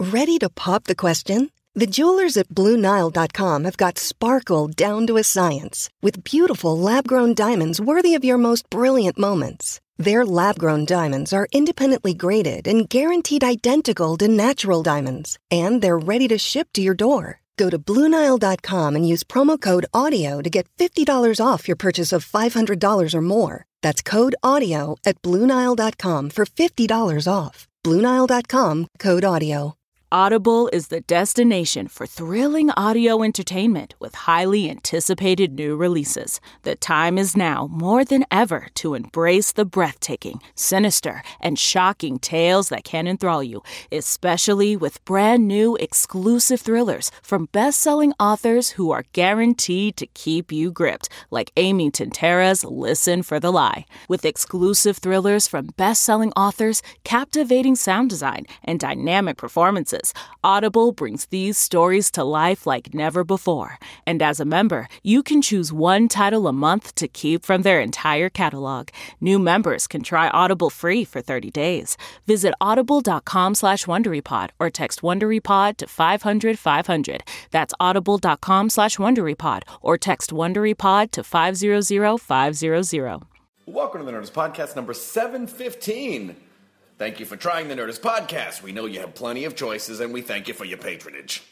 Ready to pop the question? The jewelers at BlueNile.com have got sparkle down to a science with beautiful lab-grown diamonds worthy of your most brilliant moments. Their lab-grown diamonds are independently graded and guaranteed identical to natural diamonds, and they're ready to ship to your door. Go to BlueNile.com and use promo code AUDIO to get $50 off your purchase of $500 or more. That's code AUDIO at BlueNile.com for $50 off. BlueNile.com, code AUDIO. Audible is the destination for thrilling audio entertainment with highly anticipated new releases. The time is now more than ever to embrace the breathtaking, sinister, and shocking tales that can enthrall you, especially with brand new exclusive thrillers from best-selling authors who are guaranteed to keep you gripped, like Amy Tintera's Listen for the Lie. With exclusive thrillers from best-selling authors, captivating sound design, and dynamic performances, Audible brings these stories to life like never before. And as a member, you can choose one title a month to keep from their entire catalog. New members can try Audible free for 30 days. Visit audible.com/WonderyPod or text WonderyPod to 500-500. That's audible.com/WonderyPod or text WonderyPod to 500-500. Welcome to the Nerdist Podcast number 715. Thank you for trying the Nerdist Podcast. We know you have plenty of choices, and we thank you for your patronage.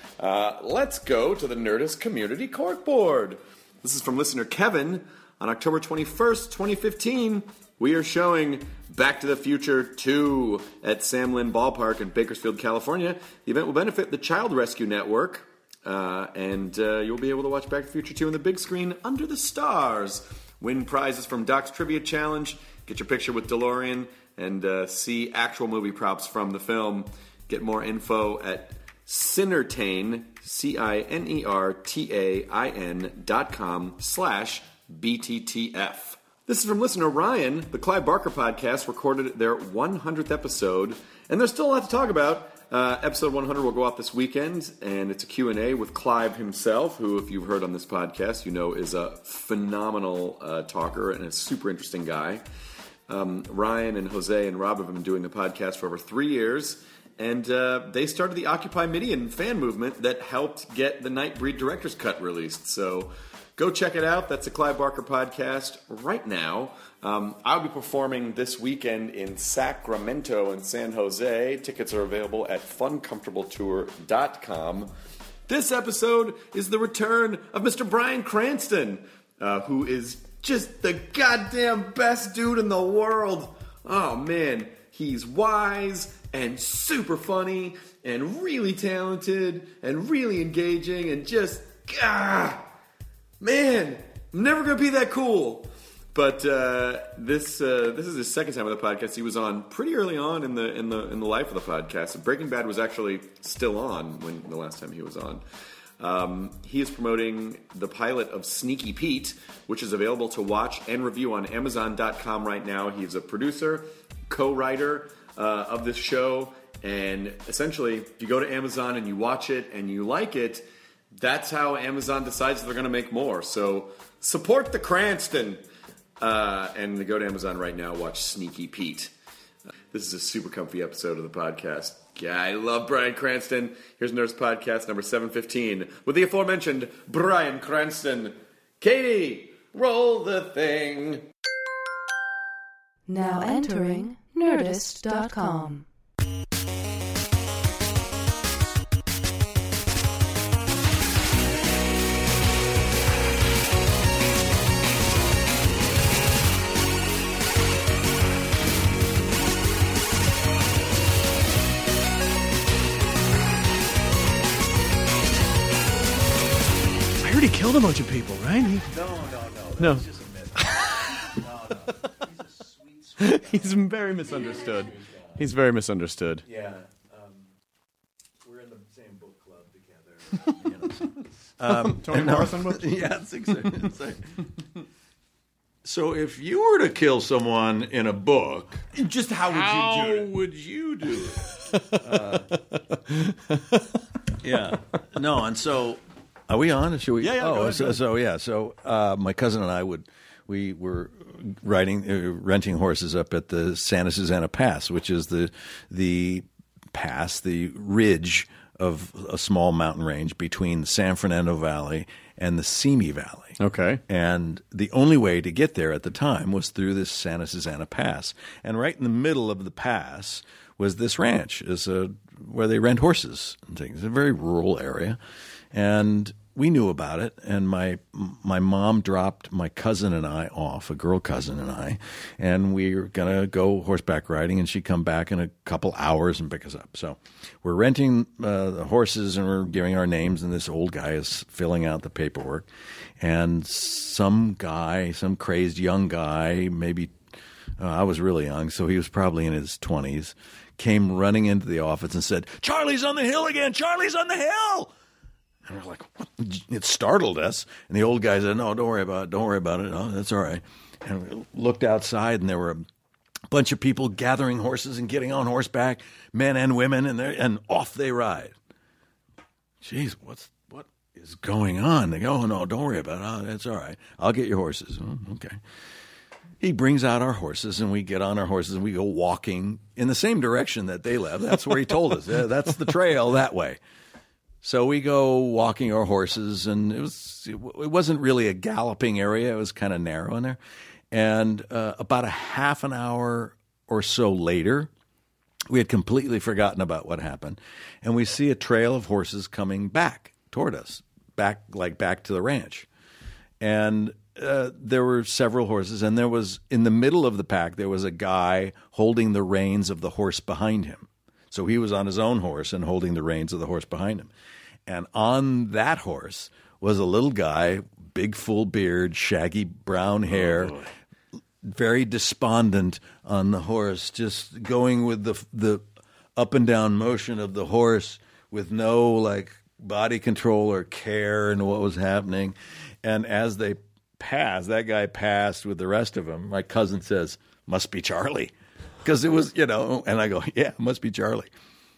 Let's go to the Nerdist Community Corkboard. This is from listener Kevin. On October 21st, 2015, we are showing Back to the Future 2 at Sam Lynn Ballpark in Bakersfield, California. The event will benefit the Child Rescue Network, and you'll be able to watch Back to the Future 2 on the big screen under the stars. Win prizes from Doc's Trivia Challenge, get your picture with DeLorean, and see actual movie props from the film. Get more info at Cinertain, CINERTAIN.com/BTTF. This is from listener Ryan. The Clive Barker podcast recorded their 100th episode, and there's still a lot to talk about. Episode 100 will go out this weekend, and it's a Q&A with Clive himself, who, if you've heard on this podcast, you know is a phenomenal talker and a super interesting guy. Ryan and Jose and Rob have been doing the podcast for over 3 years, and they started the Occupy Midian fan movement that helped get the Nightbreed Director's Cut released. So go check it out. That's the Clive Barker podcast right now. I'll be performing this weekend in Sacramento and San Jose. Tickets are available at funcomfortabletour.com. This episode is the return of Mr. Bryan Cranston, who is just the goddamn best dude in the world. Oh, man. He's wise and super funny and really talented and really engaging and just, man, I'm never going to be that cool. But this is his second time on the podcast. He was on pretty early on in the life of the podcast. Breaking Bad was actually still on when the last time he was on. He is promoting the pilot of Sneaky Pete, which is available to watch and review on Amazon.com right now. He's a producer, co-writer of this show, and essentially, if you go to Amazon and you watch it and you like it, that's how Amazon decides they're going to make more. So support the Cranston, and go to Amazon right now, watch Sneaky Pete. This is a super comfy episode of the podcast. Yeah, I love Bryan Cranston. Here's Nerdist Podcast number 715 with the aforementioned Bryan Cranston. Katie, roll the thing. Now entering Nerdist.com. He killed a bunch of people, right? No. He's just a myth. No. He's a sweet. He's very misunderstood. He's very misunderstood. Yeah. We're in the same book club together. Toni Morrison book? Yeah, it's exactly. So if you were to kill someone in a book, just how would you do it? Yeah. No, and so... Are we on? Should we? Yeah. Oh, go ahead. So my cousin and I we were renting horses up at the Santa Susana Pass, which is the pass, the ridge of a small mountain range between the San Fernando Valley and the Simi Valley. Okay. And the only way to get there at the time was through this Santa Susana Pass. And right in the middle of the pass was this ranch, where they rent horses and things. It's a very rural area. And we knew about it, and my mom dropped my cousin and I off, a girl cousin and I, and we were going to go horseback riding, and she'd come back in a couple hours and pick us up. So we're renting the horses, and we're giving our names, and this old guy is filling out the paperwork. And some crazed young guy, maybe I was really young, so he was probably in his 20s, came running into the office and said, "Charlie's on the hill again! Charlie's on the hill!" And we're like, what? It startled us. And the old guy said, "No, don't worry about it. Don't worry about it. No, that's all right." And we looked outside, and there were a bunch of people gathering horses and getting on horseback, men and women, and off they ride. Jeez, what is going on? They go, "Oh, no, don't worry about it. Oh, that's all right. I'll get your horses." Oh, okay. He brings out our horses, and we get on our horses, and we go walking in the same direction that they left. That's where he told us. Yeah, that's the trail that way. So we go walking our horses, and it wasn't really a galloping area. It was kind of narrow in there. And about a half an hour or so later, we had completely forgotten about what happened, and we see a trail of horses coming back toward us, back to the ranch. And there were several horses, and there was, in the middle of the pack, there was a guy holding the reins of the horse behind him. So he was on his own horse and holding the reins of the horse behind him. And on that horse was a little guy, big full beard, shaggy brown hair, very despondent on the horse, just going with the up and down motion of the horse with no body control or care in what was happening. And as they passed, that guy passed with the rest of them. My cousin says, "Must be Charlie." Because it was, and I go, "Yeah, it must be Charlie."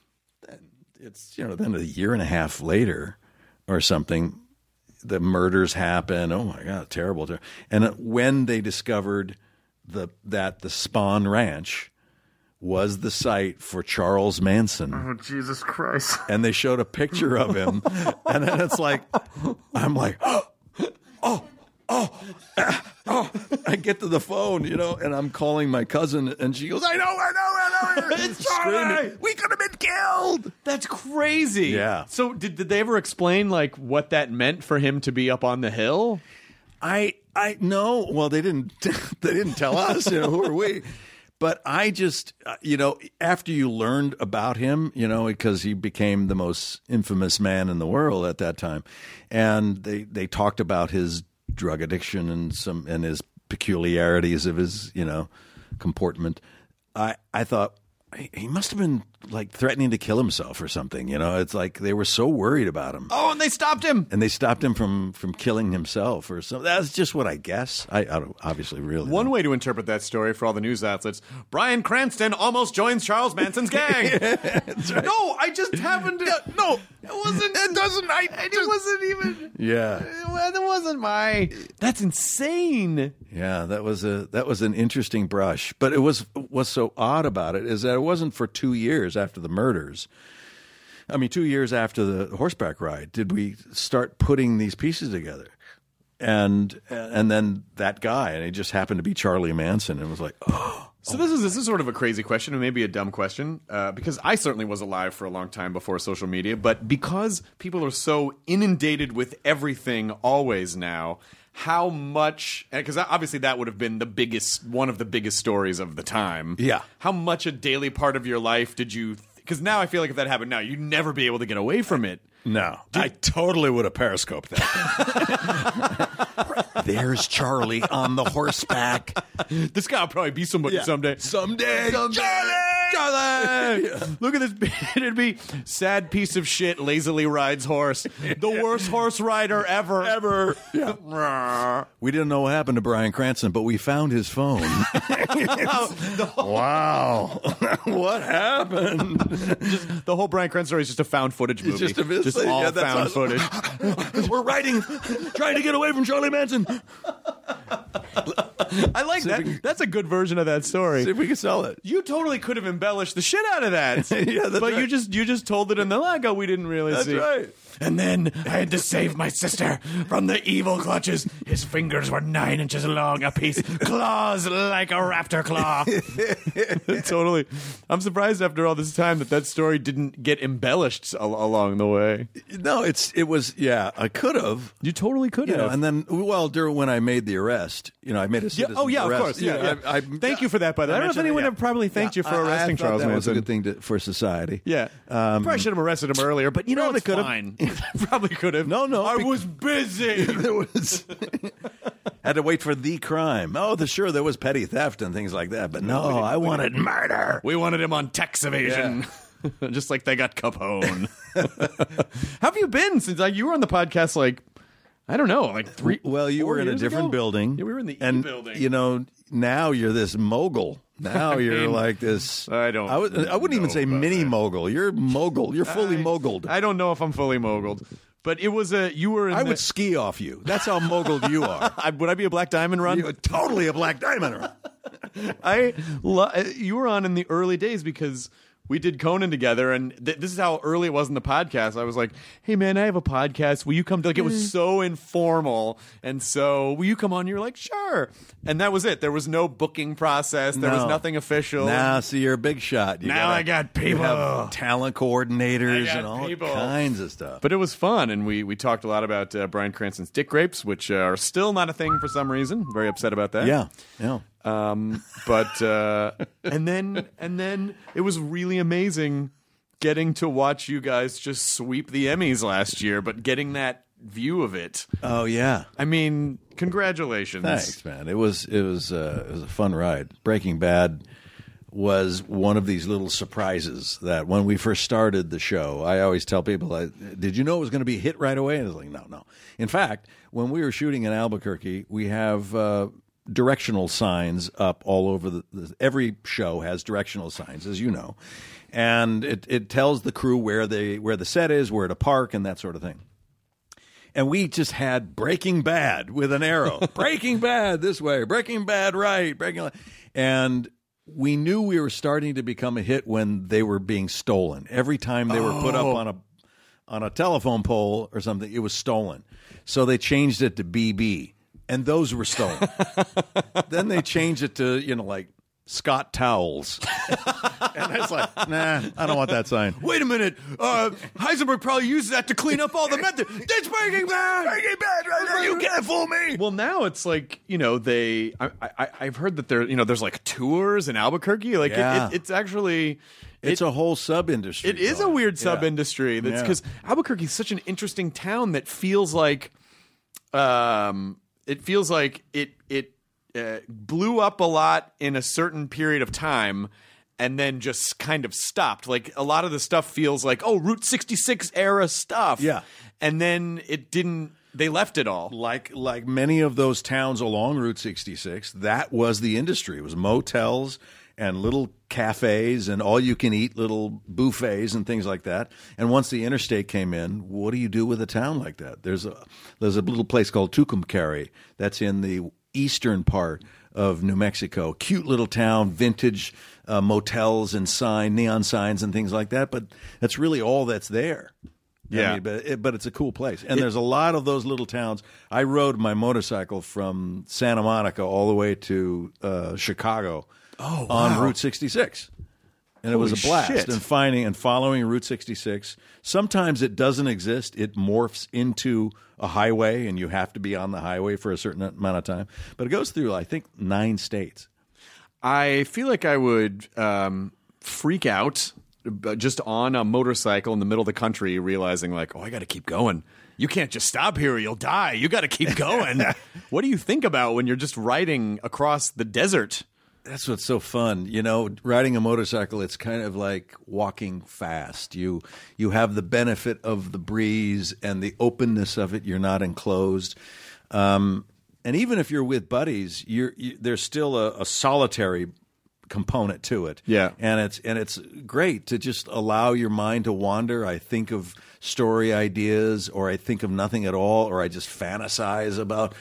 It's, then a year and a half later or something, the murders happen. Oh, my God, terrible. And when they discovered that the Spahn Ranch was the site for Charles Manson. Oh, Jesus Christ. And they showed a picture of him. And then it's like, I'm like, oh. I get to the phone, and I'm calling my cousin, and she goes, I know. It's Charlie. We could have been killed. That's crazy. Yeah. So did they ever explain what that meant for him to be up on the hill? I no. Well, they didn't tell us, who are we? But I just, after you learned about him, because he became the most infamous man in the world at that time, and they talked about his drug addiction and his peculiarities of his, comportment. I thought he must have been threatening to kill himself or something. It's like they were so worried about him. Oh, and they stopped him. And they stopped him from killing himself or something. That's just what I guess. I don't obviously really. One way to interpret that story for all the news outlets: Bryan Cranston almost joins Charles Manson's gang. That's right. No, I just happened to. No, it wasn't. It doesn't. It wasn't even. Yeah. That wasn't my. That's insane. Yeah, that was an interesting brush. But what's so odd about it is that it wasn't for 2 years after the murders. 2 years after the horseback ride did we start putting these pieces together. And then that guy, and it just happened to be Charlie Manson, and it was like, oh. So this is sort of a crazy question, and maybe a dumb question, because I certainly was alive for a long time before social media, but because people are so inundated with everything always now, how much, because obviously that would have been one of the biggest stories of the time. Yeah. How much a daily part of your life did you, because now I feel like if that happened now, you'd never be able to get away from it. No, I totally would have periscoped that. There's Charlie on the horseback. This guy will probably be somebody someday. Someday. Charlie! Look at this. It'd be sad piece of shit lazily rides horse. The worst horse rider ever. Yeah. We didn't know what happened to Bryan Cranston, but we found his phone. Wow. What happened? The whole Bryan Cranston story is just a found footage movie. Just all found footage. We're trying to get away from Charlie Manson. I like that. That's a good version of that story. See if we can sell it. You totally could have embellished the shit out of that. Yeah, that's but right. you just told it in the logo we didn't really That's see. right. And then I had to save my sister from the evil clutches. His fingers were 9 inches long apiece, claws like a raptor claw. Totally. I'm surprised after all this time that story didn't get embellished along the way. No, it was. Yeah, I could have. You totally could You know, have. and then, during when I made the arrest, I made a citizen's of arrest. course. Yeah. I Thank you for that, by the way. I don't know if anyone ever probably thanked you for arresting I thought Charles that was a Manson. good thing for society. Yeah. Probably should have arrested him earlier, but Probably it's could've. fine. Probably could have. No, I was busy. There was had to wait for the crime. Oh, there was petty theft and things like that, but no, I wanted murder. We wanted him on tax evasion. Just like they got Capone. How have you been since you were on the podcast I don't know, 3 Well, you 4 were in a years different ago? building. Yeah, we were in the and, building. Now you're this mogul. Now you're like this. I don't I wouldn't even know say about mini that. mogul. You're mogul. You're fully moguled. I don't know if I'm fully moguled. But it was you were in I would ski off you. That's how moguled you are. would I be a Black Diamond run? You're totally a Black Diamond run. You were on in the early days because we did Conan together, and this is how early it was in the podcast. I was like, "Hey, man, I have a podcast. Will you come?" It was so informal, and so will you come on? You're like, "Sure," and that was it. There was no booking process. There was nothing official. Now, see, you're a big shot. I got people, you have talent coordinators, I got and all people. kinds of stuff. But it was fun, and we talked a lot about Bryan Cranston's dick grapes, which are still not a thing for some reason. Very upset about that. Yeah. But and then it was really amazing getting to watch you guys just sweep the Emmys last year, but getting that view of it. Oh yeah. I mean, congratulations. Thanks, man. It was a fun ride. Breaking Bad was one of these little surprises that when we first started the show, I always tell people, did you know it was going to be a hit right away? And I was like, no. In fact, when we were shooting in Albuquerque, we have directional signs up all over every show has directional signs, as you know, and it tells the crew where the set is, where to park, and that sort of thing. And we just had Breaking Bad with an arrow. Breaking Bad this way, Breaking Bad right, and we knew we were starting to become a hit when they were being stolen. Every time they were put up on a telephone pole or something, it was stolen. So they changed it to BB. And those were stolen. Then they changed it to, Scott Towels. And it's like, nah, I don't want that sign. Wait a minute. Heisenberg probably uses that to clean up all the method. That's Breaking Bad. Breaking Bad right there. You can't fool me. Well, now it's like, I've heard that there's like tours in Albuquerque. Like Yeah. it's actually. It's a whole sub-industry. It is a weird sub-industry. That's because Albuquerque is such an interesting town that feels like, it blew up a lot in a certain period of time and then just kind of stopped. Like a lot of the stuff feels like, Route 66 era stuff. Yeah. And then it didn't. They left it all. Like many of those towns along Route 66, that was the industry. It was motels and little cafes and all-you-can-eat little buffets and things like that. And once the interstate came in, what do you do with a town like that? There's a little place called Tucumcari that's in the eastern part of New Mexico. Cute little town, vintage motels and neon signs and things like that. But that's really all that's there. Yeah. I mean, but it's a cool place. And there's a lot of those little towns. I rode my motorcycle from Santa Monica all the way to Chicago on Route 66. And it was a blast. Shit. And following Route 66. Sometimes it doesn't exist. It morphs into a highway, and you have to be on the highway for a certain amount of time. But it goes through, I think, 9 states. I feel like I would freak out just on a motorcycle in the middle of the country, realizing like, I got to keep going. You can't just stop here or you'll die. You got to keep going. What do you think about when you're just riding across the desert? That's what's so fun. Riding a motorcycle, it's kind of like walking fast. You have the benefit of the breeze and the openness of it. You're not enclosed. And even if you're with buddies, there's still a solitary component to it. Yeah. And it's great to just allow your mind to wander. I think of story ideas, or I think of nothing at all, or I just fantasize about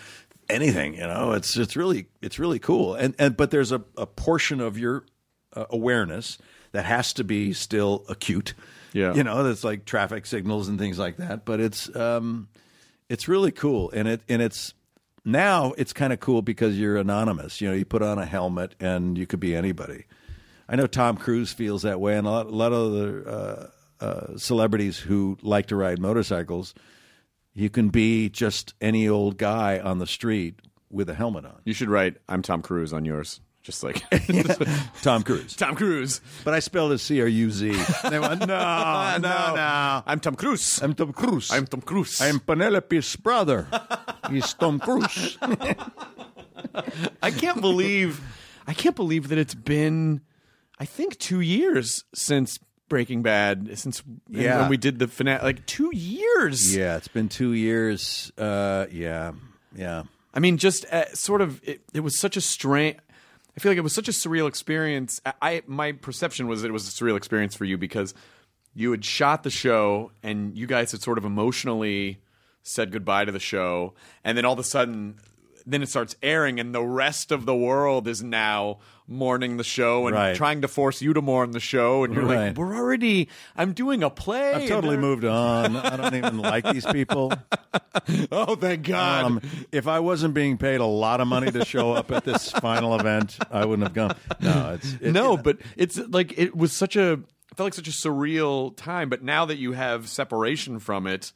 anything. It's really cool. But there's a portion of your awareness that has to be still acute. Yeah. That's like traffic signals and things like that. But it's really cool, and it's now it's kind of cool because you're anonymous. You put on a helmet and you could be anybody. I know Tom Cruise feels that way, and a lot of the celebrities who like to ride motorcycles. You can be just any old guy on the street with a helmet on. You should write, "I'm Tom Cruise" on yours. Just like Tom Cruise. Tom Cruise. But I spelled it C-R-U-Z. They went, no. I'm Tom Cruise. I'm Tom Cruise. I'm Tom Cruise. I'm Penelope's brother. He's Tom Cruise. I can't believe that it's been, I think, 2 years since Breaking Bad, when we did the finale. Like 2 years. Yeah, it's been 2 years. Yeah. I mean, just sort of, it was such a strange. I feel like it was such a surreal experience. My perception was that it was a surreal experience for you because you had shot the show and you guys had sort of emotionally said goodbye to the show, and then all of a sudden, then it starts airing, and the rest of the world is now mourning the show and trying to force you to mourn the show, and you're like, I'm doing a play. I've totally moved on. I don't even like these people. Oh, thank God. If I wasn't being paid a lot of money to show up at this final event, I wouldn't have gone. But it's like it felt like such a surreal time. But now that you have separation from it,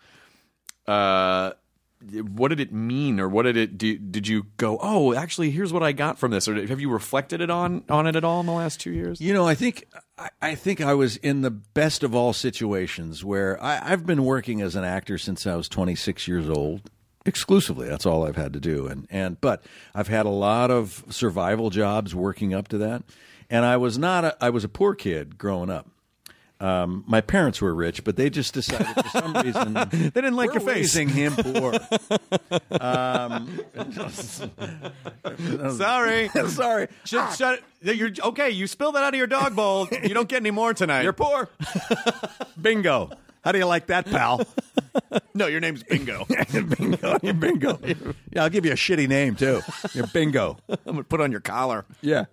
what did it mean, or what did it do? Did you go, oh, actually, here's what I got from this, or have you reflected on it at all in the last 2 years? I think I was in the best of all situations where I've been working as an actor since I was 26 years old. Exclusively, that's all I've had to do, but I've had a lot of survival jobs working up to that, and I was a poor kid growing up. My parents were rich, but they just decided for some reason they didn't like your face. Raising him poor. Sorry. Shut it. You're okay. You spilled that out of your dog bowl. You don't get any more tonight. You're poor. Bingo. How do you like that, pal? No, your name's Bingo. Bingo. You're Bingo. Yeah, I'll give you a shitty name too. You're Bingo. I'm gonna put on your collar. Yeah.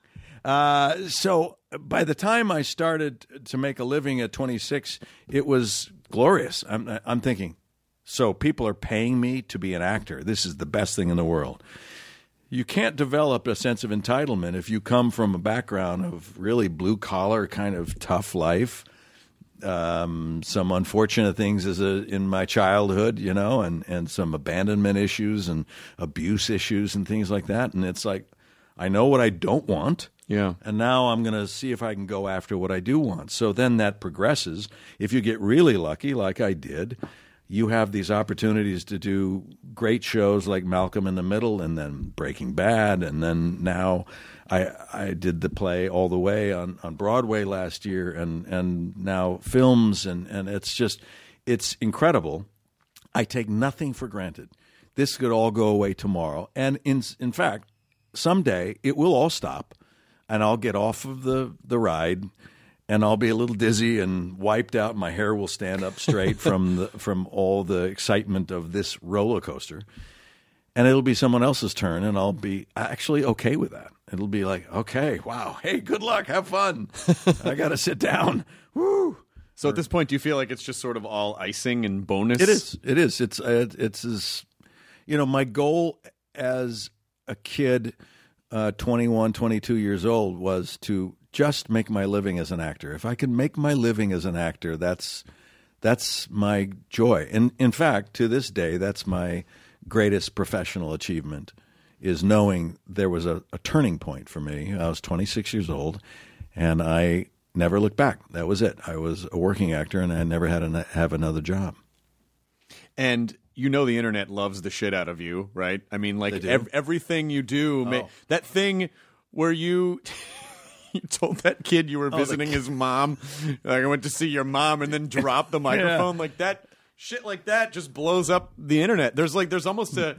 So by the time I started to make a living at 26, it was glorious. I'm thinking, so people are paying me to be an actor. This is the best thing in the world. You can't develop a sense of entitlement if you come from a background of really blue-collar kind of tough life. Some unfortunate things in my childhood, and some abandonment issues and abuse issues and things like that. And it's like, I know what I don't want. Yeah. And now I'm going to see if I can go after what I do want. So then that progresses. If you get really lucky, like I did, you have these opportunities to do great shows like Malcolm in the Middle and then Breaking Bad. And then now I did the play All the Way on Broadway last year and now films. And it's incredible. I take nothing for granted. This could all go away tomorrow. And in fact, someday it will all stop. And I'll get off of the ride, and I'll be a little dizzy and wiped out. My hair will stand up straight from all the excitement of this roller coaster, and it'll be someone else's turn, and I'll be actually okay with that. It'll be like, okay, wow, hey, good luck, have fun. I got to sit down. Woo. So at this point, do you feel like it's just sort of all icing and bonus? It is. It's my goal as a kid. 21, 22 years old was to just make my living as an actor. If I could make my living as an actor, that's my joy. And in fact, to this day, that's my greatest professional achievement, is knowing there was a turning point for me. I was 26 years old, and I never looked back. That was it. I was a working actor, and I never had to have another job. And the internet loves the shit out of you, right? I mean, like everything you do, that thing where you told that kid you were visiting his mom, like I went to see your mom, and then dropped the microphone like that. Shit like that just blows up the internet. There's almost a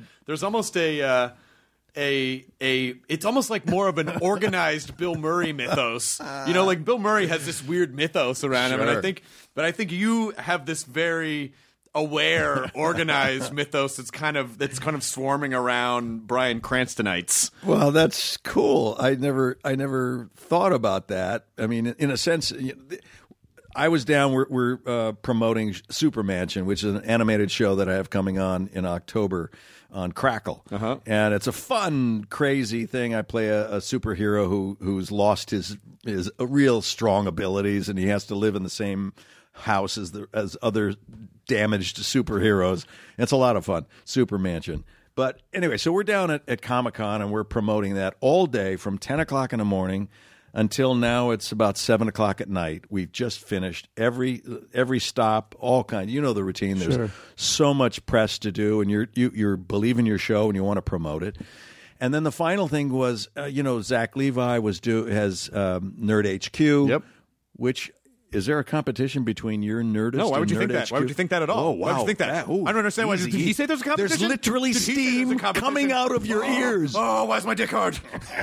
it's almost like more of an organized Bill Murray mythos. Like Bill Murray has this weird mythos around him, and I think you have this very self-aware, organized mythos that's kind of swarming around Bryan Cranstonites. Well, that's cool. I never thought about that. I mean, in a sense, I was down. We're promoting Super Mansion, which is an animated show that I have coming on in October on Crackle, and it's a fun, crazy thing. I play a superhero who's lost his real strong abilities, and he has to live in the same house as other damaged superheroes. It's a lot of fun, Super Mansion. But anyway, so we're down at Comic-Con, and we're promoting that all day from 10 o'clock in the morning until now. It's about 7 o'clock at night. We've just finished every stop, all kinds. You know the routine. There's so much press to do, and you believe in your show and you want to promote it. And then the final thing was, Zach Levi has Nerd HQ. Yep. Which is there a competition between your Nerdist? No, why would you and think Nerd that? HQ? Why would you think that at all? Oh, wow. Why would you think that? Ooh, I don't understand. Why did he say there's a competition? There's literally Did he say there's a steam competition? coming out of your ears. Oh, why's my dick hard?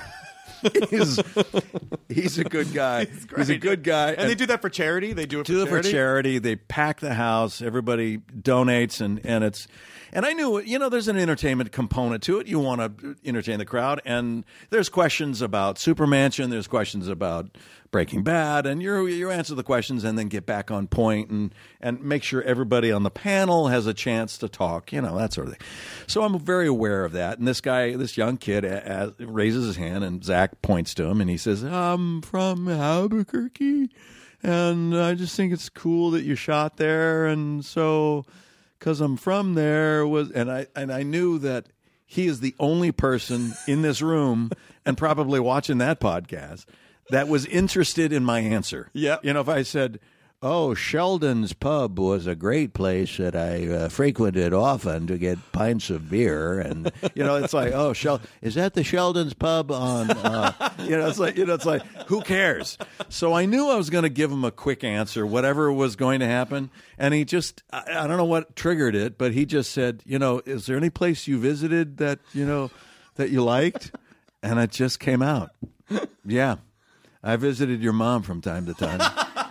He's a good guy. He's a good guy. And they do that for charity? They do it for charity. They pack the house. Everybody donates, and I knew, there's an entertainment component to it. You want to entertain the crowd, and there's questions about Super Mansion. There's questions about Breaking Bad, and you answer the questions and then get back on point and make sure everybody on the panel has a chance to talk, that sort of thing. So I'm very aware of that. And this young kid raises his hand, and Zach points to him, and he says, "I'm from Albuquerque, and I just think it's cool that you shot there, and so." Because I'm from there, and I knew that he is the only person in this room and probably watching that podcast that was interested in my answer. Yeah. If I said, "Oh, Sheldon's Pub was a great place that I frequented often to get pints of beer," and it's like, "Oh, is that the Sheldon's Pub on?" It's like, who cares? So I knew I was going to give him a quick answer, whatever was going to happen, and he just, I don't know what triggered it, but he just said, "Is there any place you visited that that you liked?" And it just came out. Yeah, I visited your mom from time to time.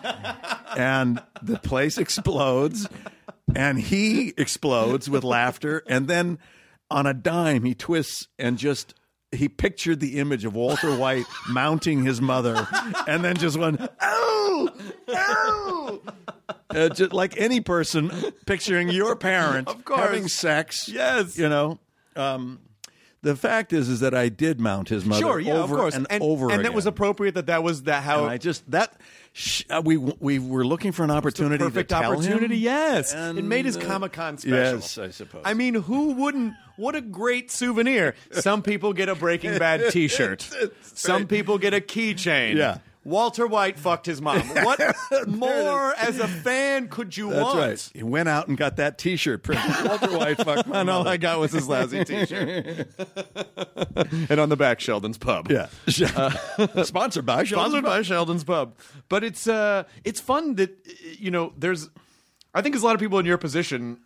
And the place explodes, and he explodes with laughter, and then on a dime he twists and he pictured the image of Walter White mounting his mother, and then just went, "Oh, oh!" Just like any person picturing your parent Of course. having sex. Yes. The fact is that I did mount his mother Sure, yeah, over of course. and over again. And it was appropriate that was how... And I just we were looking for an opportunity, perfect to tell opportunity. him, Yes, and, it made his Comic-Con special. Yes, I suppose. I mean, who wouldn't? What a great souvenir! Some people get a Breaking Bad T-shirt. Some people get a keychain. Yeah. Walter White fucked his mom. What more as a fan could you That's want? right. He went out and got that T-shirt printed. Walter White fucked my And all mother. I got was his lousy T-shirt. And on the back, Sheldon's Pub. Yeah. Sponsored by Sheldon's Sponsored Pub. by Sheldon's Pub. But it's fun that there's. I think there's a lot of people in your position.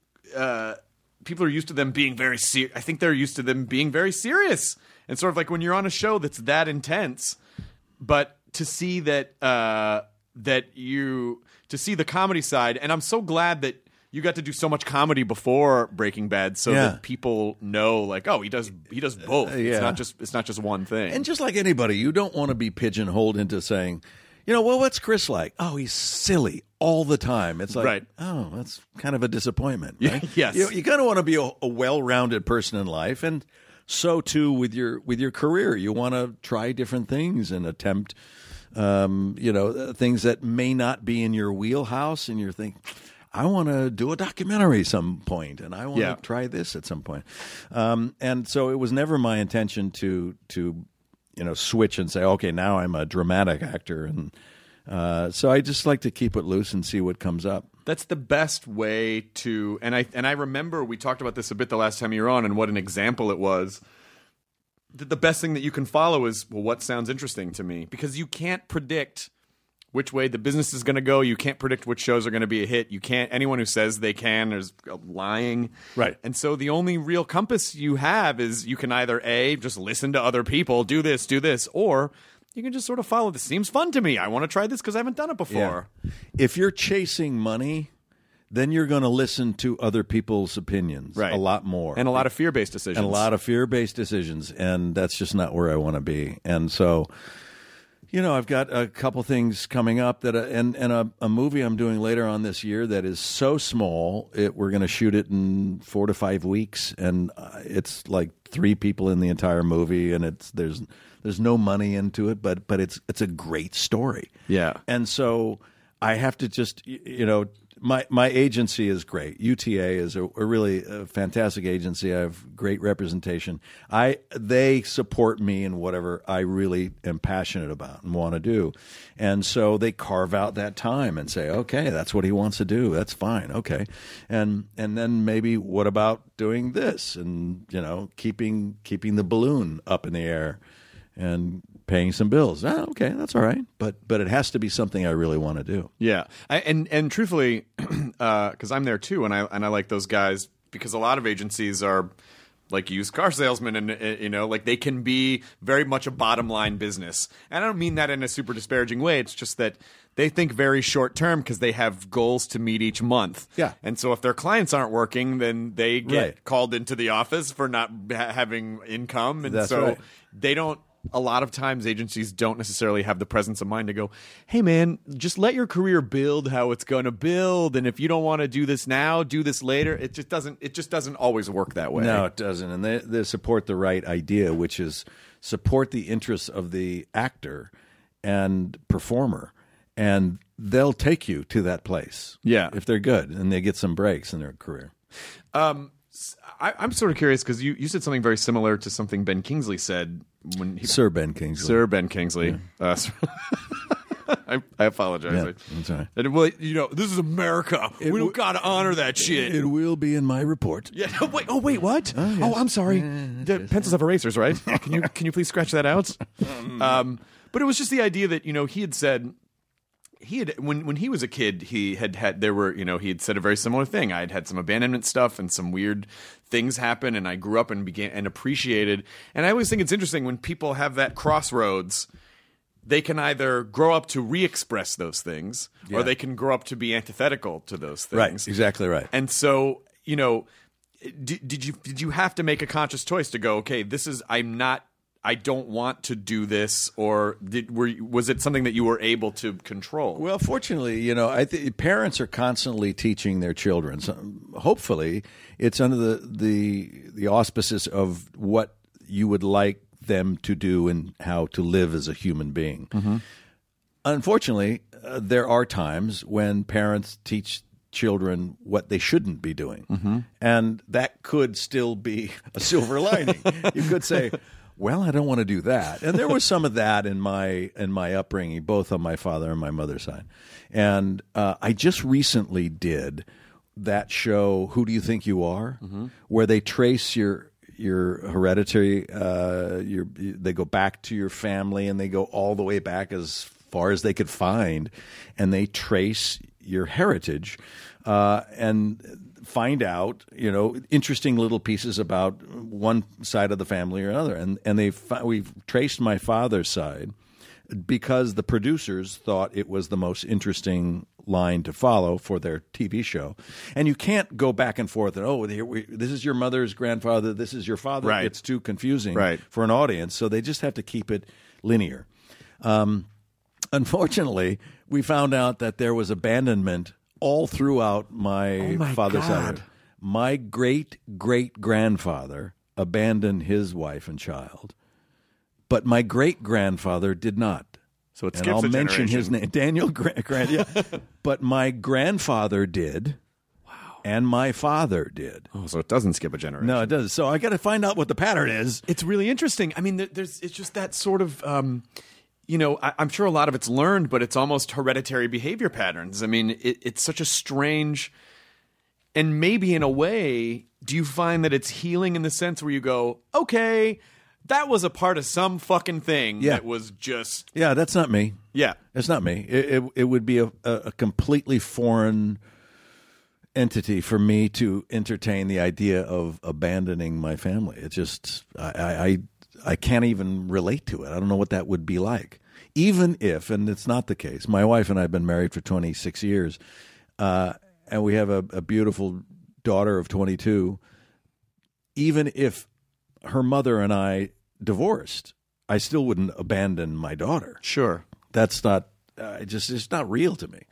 People are used to them being very serious. I think they're used to them being very serious, and sort of like when you're on a show that's that intense. But to see to see the comedy side, and I'm so glad that you got to do so much comedy before Breaking Bad, so that people know, like, oh, he does both. Yeah. It's not just one thing. And just like anybody, you don't want to be pigeonholed into saying, what's Chris like? Oh, he's silly all the time. It's like, Right. oh, that's kind of a disappointment. Right? Yes. You kind of want to be a well-rounded person in life, and so too with your career. You want to try different things and attempt, things that may not be in your wheelhouse, and you're thinking, I want to do a documentary some point, and I want to try this at some point. And so it was never my intention to switch and say, okay, now I'm a dramatic actor. And so I just like to keep it loose and see what comes up. That's the best way to, and I remember we talked about this a bit the last time you were on, and what an example it was. That the best thing that you can follow is, well, what sounds interesting to me? Because you can't predict which way the business is going to go. You can't predict which shows are going to be a hit. You can't. Anyone who says they can is lying. Right. And so the only real compass you have is you can either just listen to other people, do this, or you can just sort of follow this. Seems fun to me. I want to try this because I haven't done it before. Yeah. If you're chasing money, then you're going to listen to other people's opinions Right. a lot more. And a lot of fear-based decisions. And a lot of fear-based decisions, and that's just not where I want to be. And so, I've got a couple things coming up that, and a movie I'm doing later on this year that is so small. We're going to shoot it in 4 to 5 weeks, and it's like 3 people in the entire movie, and there's no money into it, but it's a great story. Yeah. And so I have to just, my agency is great. UTA is a really fantastic agency. I have great representation. They support me in whatever I really am passionate about and want to do. And so they carve out that time and say, okay, that's what he wants to do. That's fine. Okay. And then maybe what about doing this and, keeping the balloon up in the air and paying some bills. Okay, that's all right. But it has to be something I really want to do. Yeah, and truthfully, because I'm there too, and I like those guys because a lot of agencies are like used car salesmen, and like they can be very much a bottom line business. And I don't mean that in a super disparaging way. It's just that they think very short term because they have goals to meet each month. Yeah. And so if their clients aren't working, then they get Right. called into the office for not having income, and That's so right. they don't. A lot of times agencies don't necessarily have the presence of mind to go, hey man, just let your career build how it's going to build, and if you don't want to do this now, do this later. It just doesn't always work that way. No, it doesn't. And they support the right idea, which is support the interests of the actor and performer, and they'll take you to that place. Yeah. If they're good and they get some breaks in their career. I'm sort of curious because you said something very similar to something Ben Kingsley said when he Sir Ben Kingsley. Sir Ben Kingsley. I apologize. Yeah, that's all right. And, well, this is America. We don't got to honor that shit. It will be in my report. Yeah. Wait. What? Oh, I'm sorry. The pencils have erasers, right? Can you please scratch that out? But it was just the idea that he had said when he was a kid he had said a very similar thing. I had some abandonment stuff and some weird things happen, and I grew up and began and appreciated. And I always think it's interesting when people have that crossroads. They can either grow up to re-express those things, or they can grow up to be antithetical to those things. Right, exactly right. And so, did you have to make a conscious choice to go, okay, I don't want to do this, or was it something that you were able to control? Well, fortunately, I think parents are constantly teaching their children. So hopefully, it's under the auspices of what you would like them to do and how to live as a human being. Mm-hmm. Unfortunately, there are times when parents teach children what they shouldn't be doing, mm-hmm. and that could still be a silver lining. You could say, well, I don't want to do that. And there was some of that in my upbringing, both on my father and my mother's side. And I just recently did that show, Who Do You Think You Are? Mm-hmm. Where they trace your hereditary, they go back to your family, and they go all the way back as far as they could find, and they trace your heritage and find out, interesting little pieces about one side of the family or another. And we've traced my father's side because the producers thought it was the most interesting line to follow for their TV show. And you can't go back and forth and, this is your mother's grandfather, this is your father. Right. It's too confusing right. for an audience. So they just have to keep it linear. Unfortunately, we found out that there was abandonment all throughout my father's side. My great-great-grandfather abandoned his wife and child, but my great-grandfather did not. So it skips and I'll a mention generation. his name, Daniel Grant. Yeah. But my grandfather did. Wow. And my father did. Oh, so it doesn't skip a generation. No, it does. So I got to find out what the pattern is. It's really interesting. I mean, it's just that sort of, I'm sure a lot of it's learned, but it's almost hereditary behavior patterns. I mean, it's such a strange, and maybe in a way, do you find that it's healing in the sense where you go, okay, that was a part of some fucking thing that was just... Yeah, that's not me. Yeah. It's not me. It would be a completely foreign entity for me to entertain the idea of abandoning my family. It just... I can't even relate to it. I don't know what that would be like. Even if, and it's not the case, my wife and I have been married for 26 years, and we have a beautiful daughter of 22, even if her mother and I divorced, I still wouldn't abandon my daughter. Sure. That's not it's not real to me.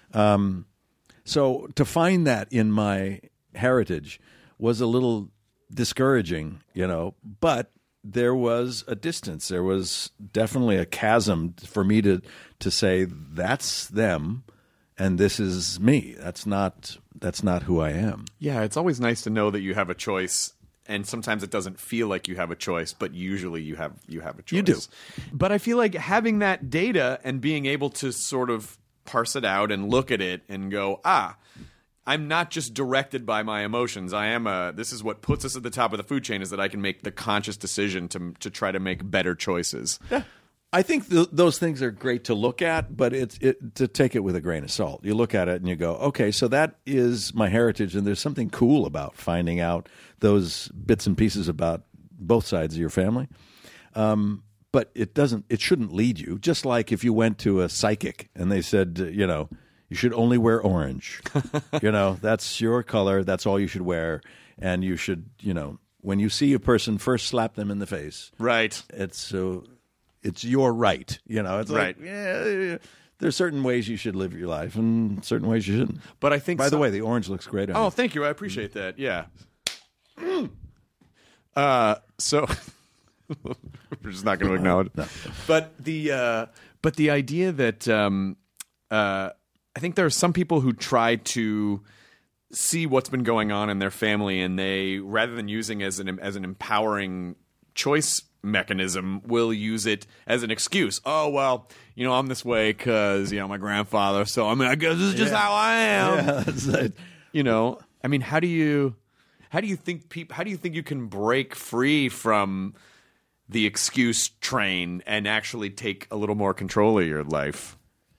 So to find that in my heritage was a little discouraging, but there was a distance. There was definitely a chasm for me to say that's them and this is me. That's not who I am. Yeah, it's always nice to know that you have a choice. And sometimes it doesn't feel like you have a choice, but usually you have a choice. You do. But I feel like having that data and being able to sort of parse it out and look at it and go, I'm not just directed by my emotions. This is what puts us at the top of the food chain, is that I can make the conscious decision to try to make better choices. Yeah. I think those things are great to look at, but to take it with a grain of salt. You look at it and you go, okay, so that is my heritage, and there's something cool about finding out those bits and pieces about both sides of your family. But it shouldn't lead you. Just like if you went to a psychic and they said, you should only wear orange. That's your color. That's all you should wear. And you should, when you see a person, first slap them in the face. Right. It's your right. It's right. Like, there's certain ways you should live your life and certain ways you shouldn't. But I think, by the way, the orange looks great on you. Thank you. I appreciate that. Yeah. So we're just not going to acknowledge it. No. But the idea that I think there are some people who try to see what's been going on in their family, and they, rather than using as an empowering choice mechanism, will use it as an excuse. Oh, well, I'm this way because my grandfather. So I guess this is just how I am. Yeah, I mean, how do you think you can break free from the excuse train and actually take a little more control of your life?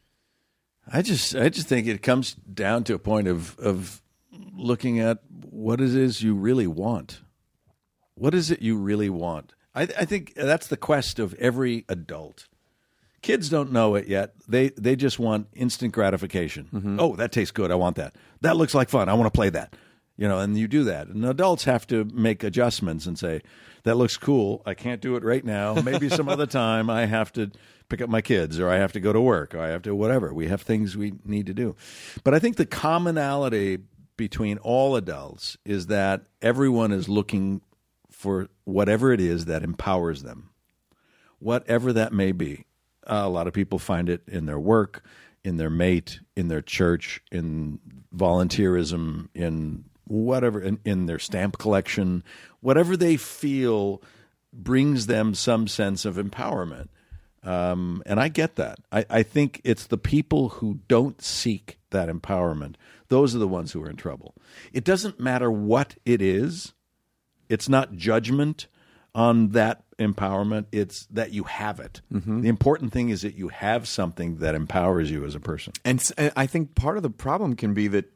I just think it comes down to a point of looking at what it is you really want. What is it you really want? I think that's the quest of every adult. Kids don't know it yet. They just want instant gratification. Mm-hmm. Oh, that tastes good. I want that. That looks like fun. I want to play that. And you do that. And adults have to make adjustments and say, that looks cool. I can't do it right now. Maybe some other time I have to pick up my kids, or I have to go to work, or I have to whatever. We have things we need to do. But I think the commonality between all adults is that everyone is looking for whatever it is that empowers them, whatever that may be. A lot of people find it in their work, in their mate, in their church, in volunteerism, in whatever, in their stamp collection, whatever they feel brings them some sense of empowerment. And I get that. I think it's the people who don't seek that empowerment. Those are the ones who are in trouble. It doesn't matter what it is. It's not judgment on that empowerment. It's that you have it. Mm-hmm. The important thing is that you have something that empowers you as a person. And I think part of the problem can be that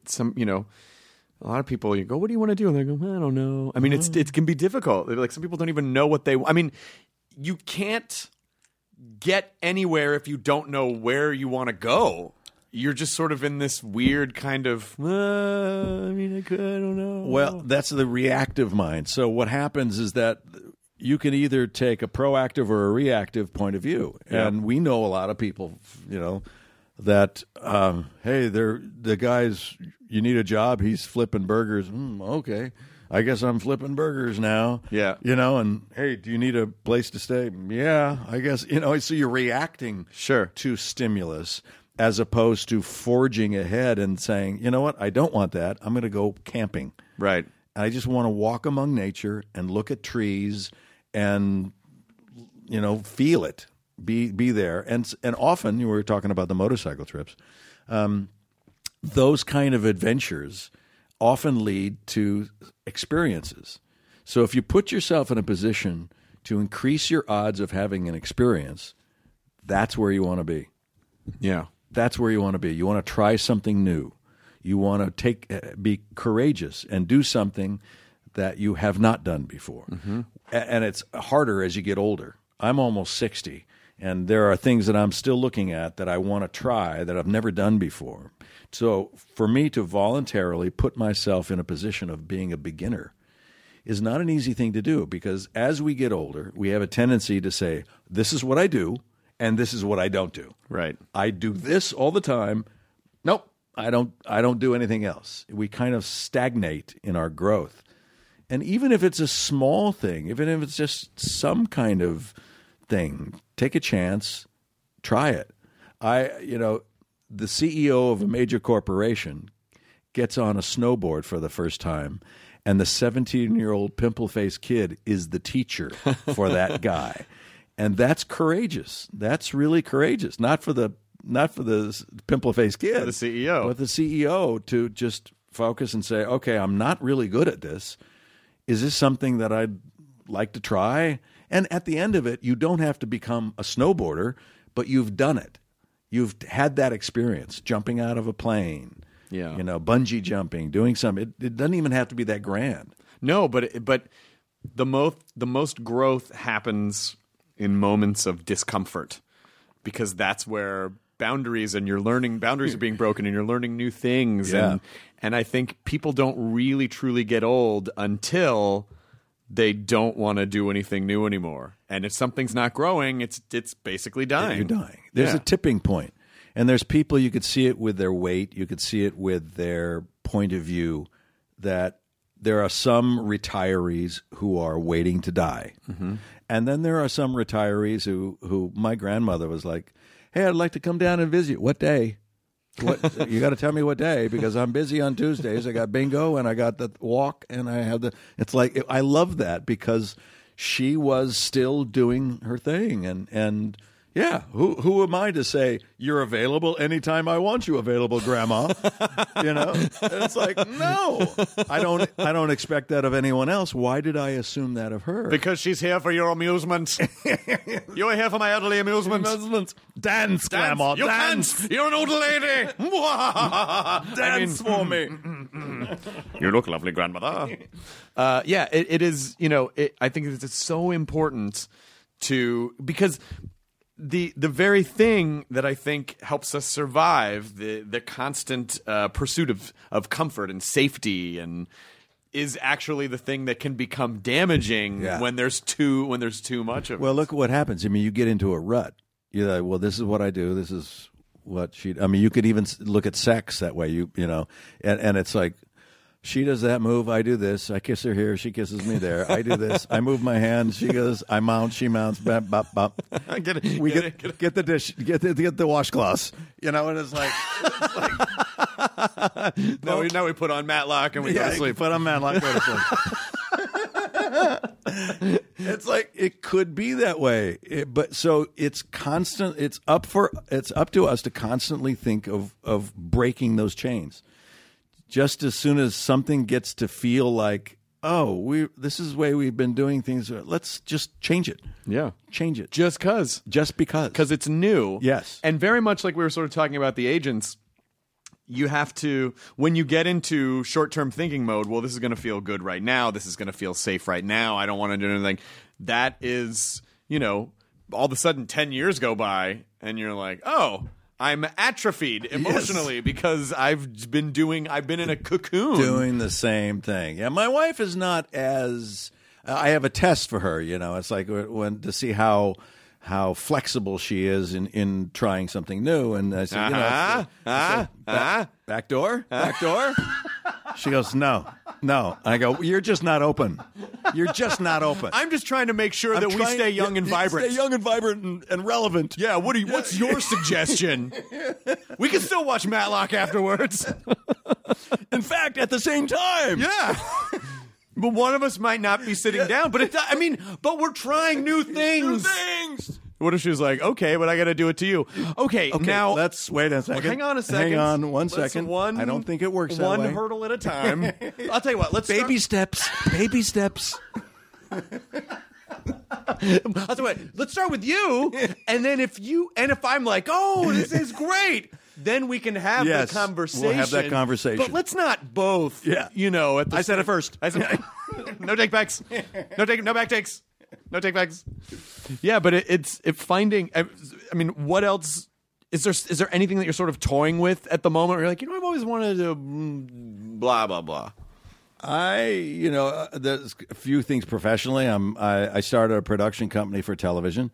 a lot of people, you go, what do you want to do? And they go, I don't know. I mean, it can be difficult. Like, some people don't even know what they want. I mean, you can't get anywhere if you don't know where you want to go. You're just sort of in this weird kind of, I don't know. Well, that's the reactive mind. So what happens is that you can either take a proactive or a reactive point of view. Yeah. And we know a lot of people, that, hey, the guy's, you need a job, he's flipping burgers. Okay, I guess I'm flipping burgers now. Yeah. And hey, do you need a place to stay? Yeah, I guess, so you're reacting to stimulus as opposed to forging ahead and saying, you know what, I don't want that. I'm going to go camping. Right. I just want to walk among nature and look at trees and, feel it, be there. And often, you were talking about the motorcycle trips, those kind of adventures often lead to experiences. So if you put yourself in a position to increase your odds of having an experience, that's where you want to be. Yeah. That's where you want to be. You want to try something new. You want to be courageous and do something that you have not done before. Mm-hmm. And it's harder as you get older. I'm almost 60, And there are things that I'm still looking at that I want to try that I've never done before. So for me to voluntarily put myself in a position of being a beginner is not an easy thing to do, because as we get older, we have a tendency to say, this is what I do and this is what I don't do. Right. I do this all the time. Nope, I don't do anything else. We kind of stagnate in our growth. And even if it's a small thing, even if it's just some kind of thing, take a chance, try it. The CEO of a major corporation gets on a snowboard for the first time, and the 17-year-old pimple-faced kid is the teacher for that guy. And that's courageous. That's really courageous. Not for the pimple-faced kid. For the CEO. But the CEO to just focus and say, okay, I'm not really good at this. Is this something that I'd like to try? And at the end of it, you don't have to become a snowboarder, but you've done it. You've had that experience, jumping out of a plane, bungee jumping, doing something. It doesn't even have to be that grand. No, but the most growth happens in moments of discomfort, because that's where boundaries are being broken, and you're learning new things. Yeah. And I think people don't really truly get old until they don't want to do anything new anymore. And if something's not growing, it's basically dying. You're dying. There's a tipping point. And there's people, you could see it with their weight, you could see it with their point of view, that there are some retirees who are waiting to die. Mm-hmm. And then there are some retirees who my grandmother was like, hey, I'd like to come down and visit you. What day? What you got to tell me what day, because I'm busy on Tuesdays. I got bingo and I got the walk and I have it's like, I love that, because she was still doing her thing. And yeah, who am I to say you're available anytime I want you available, Grandma? It's like, no, I don't expect that of anyone else. Why did I assume that of her? Because she's here for your amusement. You're here for my elderly amusement. Dance, Grandma, you dance. Can't. You're an old lady. Dance for me. You look lovely, grandmother. It is. I think it's so important because the very thing that I think helps us survive, the constant pursuit of comfort and safety, and is actually the thing that can become damaging when there's too much of it. Well, look at what happens. I mean, you get into a rut. You're like, well, this is what I do. This is what she. I mean, you could even look at sex that way. And it's like, she does that move, I do this. I kiss her here, she kisses me there. I do this. I move my hand, she goes. I mount, she mounts. Bop, bop, bop. Get it. We get the dish, get the washcloths. And it's like now we put on Matlock and we go to sleep. Put on Matlock, go to sleep. It's like it could be that way, but so it's constant. It's up to us to constantly think of breaking those chains. Just as soon as something gets to feel like, this is the way we've been doing things, let's just change it. Yeah. Change it. Just because. Because it's new. Yes. And very much like we were sort of talking about the agents, you have to, when you get into short-term thinking mode, well, this is going to feel good right now. This is going to feel safe right now. I don't want to do anything. That is, all of a sudden 10 years go by and you're like, I'm atrophied emotionally because I've been in a cocoon. Doing the same thing. Yeah, my wife is not as, I have a test for her, it's like when to see how flexible she is in trying something new. And I said, back door? She goes, no. I go, you're just not open. You're just not open. I'm just trying to make sure that we stay young and vibrant. Stay young and vibrant and relevant. Yeah, what's your suggestion? We can still watch Matlock afterwards. In fact, at the same time. Yeah. But one of us might not be sitting down. But but we're trying new things. What if she was like, okay, but I got to do it to you? Okay, now let's wait a second. Hang on a second. Hang on one second. I don't think it works that way. One hurdle at a time. I'll tell you what. Let's baby steps. Baby steps. I'll tell you what. Let's start with you, and then if I'm like, this is great, then we can have the conversation. We'll have that conversation. But let's not both. Yeah. I said it first. I said no take backs. No back takes. No take backs. Yeah, but it's finding. I mean, what else? Is there anything that you're sort of toying with at the moment? Where you're like, I've always wanted to blah blah blah. There's a few things professionally. I started a production company for television,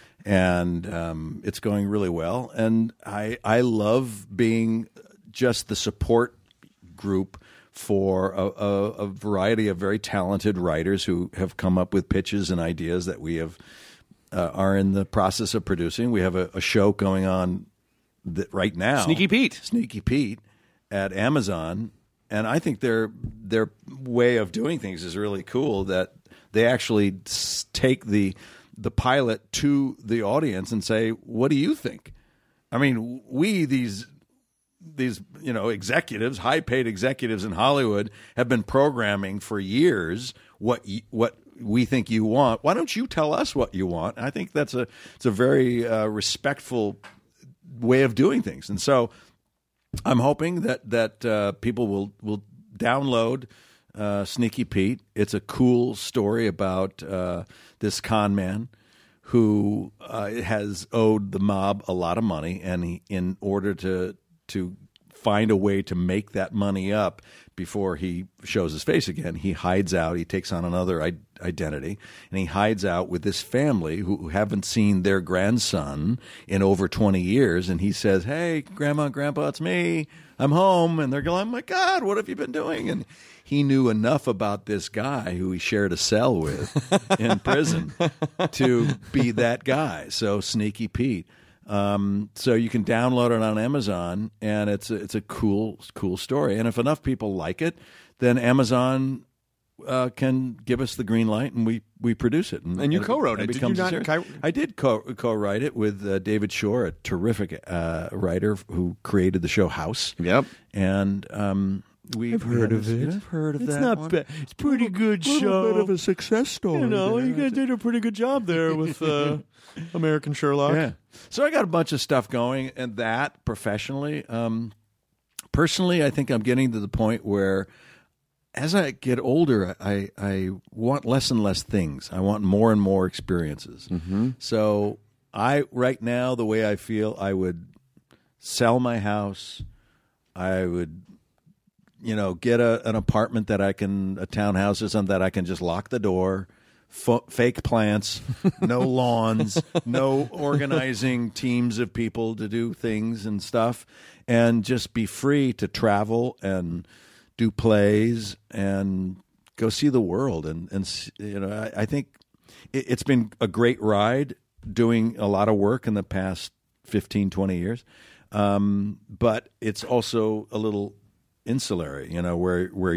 and it's going really well. And I love being just the support group for a variety of very talented writers who have come up with pitches and ideas that we have are in the process of producing. We have a show going on right now, Sneaky Pete at Amazon, and I think their way of doing things is really cool. That they actually take the pilot to the audience and say, "What do you think?" I mean, these executives, high-paid executives in Hollywood, have been programming for years what we think you want. Why don't you tell us what you want? I think it's a very respectful way of doing things, and so I'm hoping that people will download Sneaky Pete. It's a cool story about this con man who has owed the mob a lot of money, and in order to find a way to make that money up before he shows his face again, he hides out. He takes on another identity, and he hides out with this family who haven't seen their grandson in over 20 years. And he says, "Hey, Grandma, Grandpa, it's me. I'm home." And they're going, "Oh, my God, what have you been doing?" And he knew enough about this guy who he shared a cell with in prison to be that guy. So Sneaky Pete. So you can download it on Amazon, and it's a cool story. And if enough people like it, then Amazon can give us the green light, and we produce it. And you co-wrote it. Did you not? I did co-write it with David Shore, a terrific writer who created the show House. Yep. And I've heard of it. I've heard of that. It's not bad. It's a pretty good show. A little bit of a success story. You guys did a pretty good job there with American Sherlock. Yeah. So I got a bunch of stuff going, and that professionally. Personally, I think I'm getting to the point where, as I get older, I want less and less things. I want more and more experiences. Mm-hmm. So right now, the way I feel, I would sell my house. I would, get an apartment a townhouse or something that I can just lock the door. Fake plants, no lawns, no organizing teams of people to do things and stuff, and just be free to travel and do plays and go see the world. And I think it's been a great ride doing a lot of work in the past 15, 20 years, but it's also a little insular, where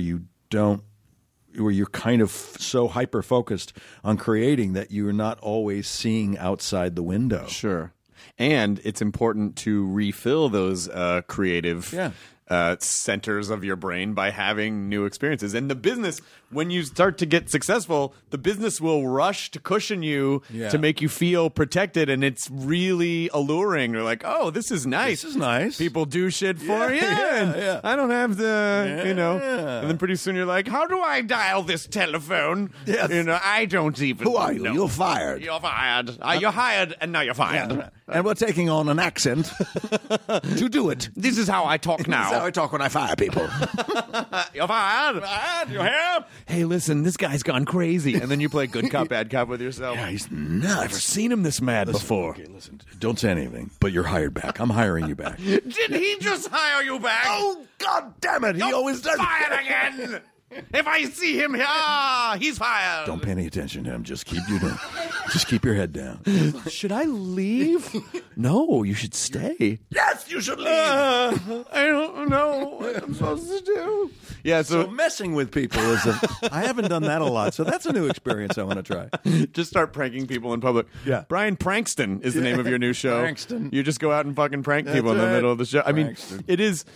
you're kind of so hyper-focused on creating that you're not always seeing outside the window. Sure. And it's important to refill those creative centers of your brain by having new experiences. And the business, when you start to get successful, the business will rush to cushion you to make you feel protected, and it's really alluring. They're like, "Oh, this is nice. This is nice. People do shit for you. And I don't have to, And then pretty soon you're like, how do I dial this telephone? Yes. I don't even Who are you? know. You're fired. You're fired. You're hired, and now you're fired. Yeah. And we're taking on an accent to do it. This is how I talk now. This is how I talk when I fire people. You're fired. You hear? Hey, listen, this guy's gone crazy. And then you play good cop, bad cop with yourself. Yeah, he's nuts. Never seen him this mad before. Okay, listen. Don't say anything, but you're hired back. I'm hiring you back. Did he just hire you back? Oh, God damn it. He always does. Fired again. If I see him here, he's fired. Don't pay any attention to him. Just keep your head down. Should I leave? No, you should stay. Yes, you should leave. I don't know what I'm supposed to do. Yeah, so messing with people I haven't done that a lot, so that's a new experience I want to try. Just start pranking people in public. Yeah. Brian Prankston is the name of your new show. Prankston. You just go out and fucking prank people in the middle of the show. I mean, it is,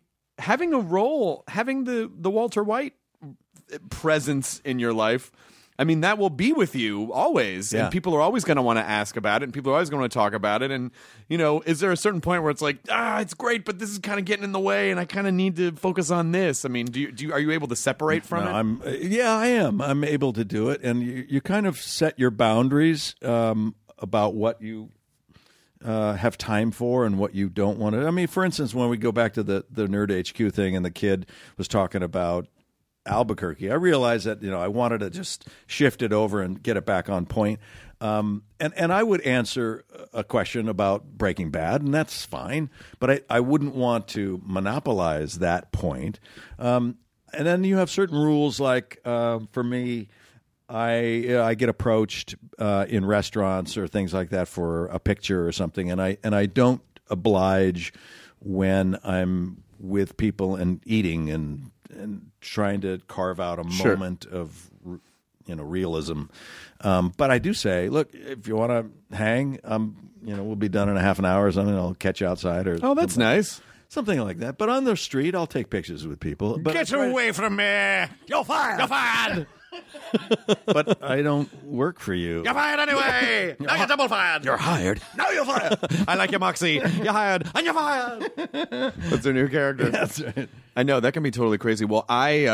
having a role, having the Walter White presence in your life I mean, that will be with you always. Yeah. And people are always going to want to ask about it, and people are always going to talk about it. And, is there a certain point where it's like, it's great, but this is kind of getting in the way, and I kind of need to focus on this? I mean, are you able to separate from it? I am. I'm able to do it. And you kind of set your boundaries about what you have time for and what you don't want to. I mean, for instance, when we go back to the Nerd HQ thing and the kid was talking about Albuquerque, I realized that I wanted to just shift it over and get it back on point. And I would answer a question about Breaking Bad, and that's fine. But I wouldn't want to monopolize that point. And then you have certain rules, like for me, I get approached in restaurants or things like that for a picture or something, and I don't oblige when I'm with people and eating and trying to carve out a moment of realism. But I do say, look, if you want to hang, we'll be done in a half an hour or something. I'll catch you outside or that's nice. Something like that. But on the street, I'll take pictures with people. But Get away from me! You're fired! You're fired! But I don't work for you. You're fired anyway! Now you're double fired! You're hired. Now you're fired! I like your moxie. You're hired and you're fired! That's their new character. That's right. I know, that can be totally crazy. Well,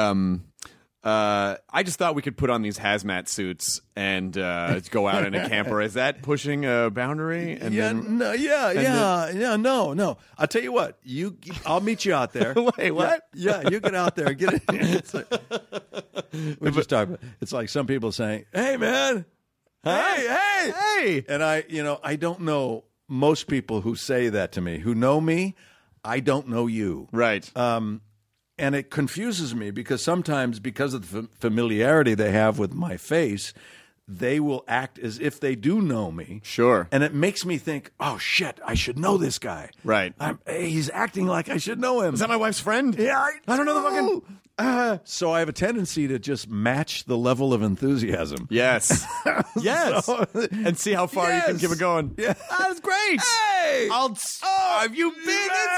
I just thought we could put on these hazmat suits and go out in a camper. Is that pushing a boundary? And no. I'll tell you what. I'll meet you out there. Wait, what? Yeah, you get out there and get it. We're just talking. It's like some people saying, "Hey, man, hey," and I don't know most people who say that to me. Who know me, I don't know you. Right. And it confuses me because sometimes, because of the familiarity they have with my face, they will act as if they do know me. Sure. And it makes me think, oh, shit, I should know this guy. Right. He's acting like I should know him. Is that my wife's friend? Yeah, I don't know the fucking... So I have a tendency to just match the level of enthusiasm. Yes. Yes. And see how far you can keep it going. Yeah. That's great. Hey! Have you been this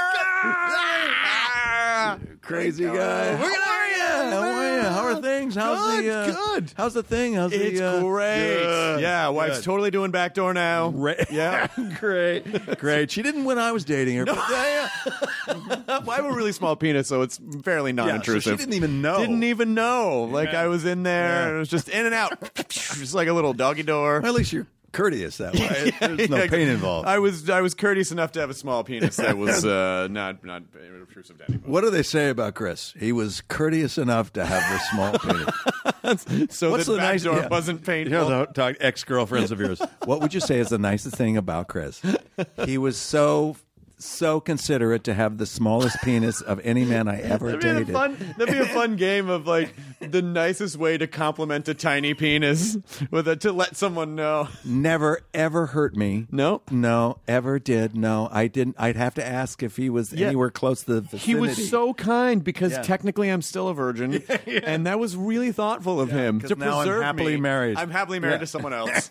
guy? Crazy guy. How are you? How are you? How are things? How's good. How's the thing? It's great. Good. Yeah, wife's totally doing backdoor now. Yeah. Great. She didn't when I was dating her. No. Well, I have a really small penis, so it's fairly non-intrusive. So she didn't even know. Like, I was in there, and it was just in and out. Just like a little doggy door. Well, at least you're courteous that way. There's no pain involved. I was courteous enough to have a small penis that was not intrusive to anybody. What do they say about Chris? He was courteous enough to have the small penis. So What's the back door yeah. wasn't painful. Here's talk ex-girlfriends of yours. What would you say is the nicest thing about Chris? He was so considerate to have the smallest penis of any man I ever dated. That'd be a fun game of like the nicest way to compliment a tiny penis to let someone know. Never ever hurt me. No, ever did. No, I didn't. I'd have to ask if he was anywhere close to the vicinity. He was so kind because technically I'm still a virgin, and that was really thoughtful of him to now preserve I'm happily me. married. I'm happily married to someone else.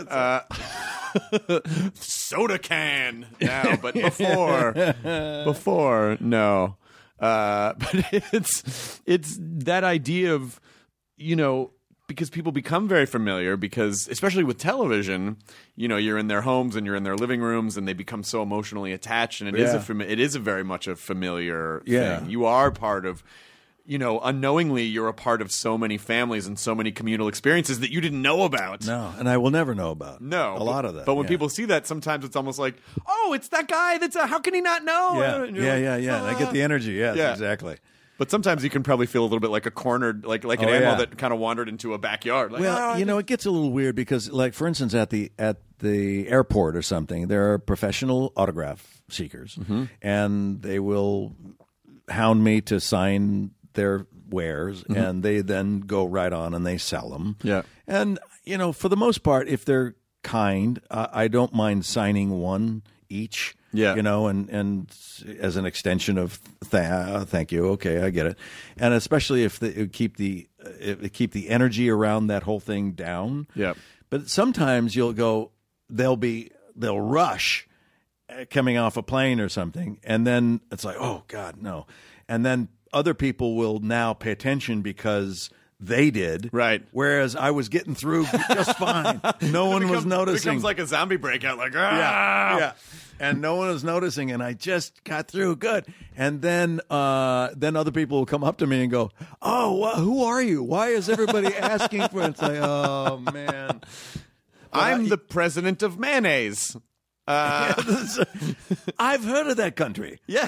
Soda can now, but before no. But it's that idea of, because people become very familiar, because especially with television, you're in their homes and you're in their living rooms and they become so emotionally attached, and it is a very much a familiar thing. You are part of, unknowingly you're a part of so many families and so many communal experiences that you didn't know about. No, and I will never know about. No. A lot of that. But when people see that, sometimes it's almost like, oh, it's that guy that's how can he not know? Yeah. I get the energy. Yes, exactly. But sometimes you can probably feel a little bit like a cornered, like an animal that kind of wandered into a backyard. Like, it gets a little weird because, like, for instance, at the airport or something, there are professional autograph seekers, and they will hound me to sign their wares, and they then go right on and they sell them. Yeah. And, for the most part, if they're kind, I don't mind signing one each. Yeah. And as an extension of thank you. Okay, I get it. And especially if they keep the energy around that whole thing down. Yeah. But sometimes they'll rush coming off a plane or something, and then it's like, oh God, no. And then other people will now pay attention because they did. Right. Whereas I was getting through just fine. No one was noticing. It becomes like a zombie breakout, like, Yeah. And no one was noticing, and I just got through good. And then other people will come up to me and go, "Oh, who are you? Why is everybody asking for it?" It's like, oh, man. I'm the president of mayonnaise. I've heard of that country. Yeah.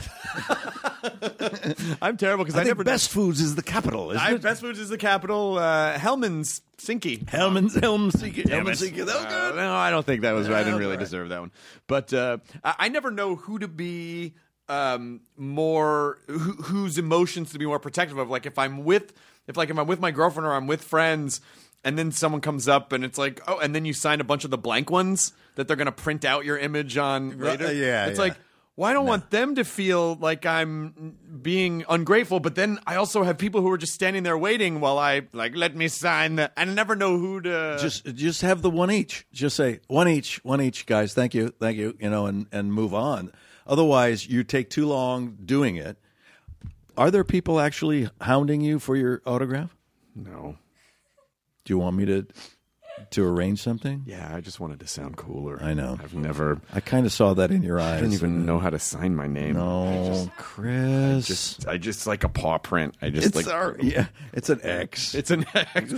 I'm terrible because I think never... Best Foods is the capital, isn't it? Best Foods is the capital. Helsinki. Helsinki. Damn it. Helsinki. That was good. No, I don't think that was right. I didn't really All right. deserve that one. But I never know who to be more... whose emotions to be more protective of. Like, if I'm with my girlfriend or I'm with friends... And then someone comes up and it's like, oh, and then you sign a bunch of the blank ones that they're going to print out your image on later. It's like, well, I don't want them to feel like I'm being ungrateful, but then I also have people who are just standing there waiting while I, like, let me sign that. I never know who to... Just have the one each. Just say, one each, guys. Thank you, and move on. Otherwise, you take too long doing it. Are there people actually hounding you for your autograph? No. Do you want me to arrange something? Yeah, I just wanted to sound cooler. I know. I've never... I kind of saw that in your eyes. I don't even know how to sign my name. No, Chris. I just like a paw print. It's an X. It's an X.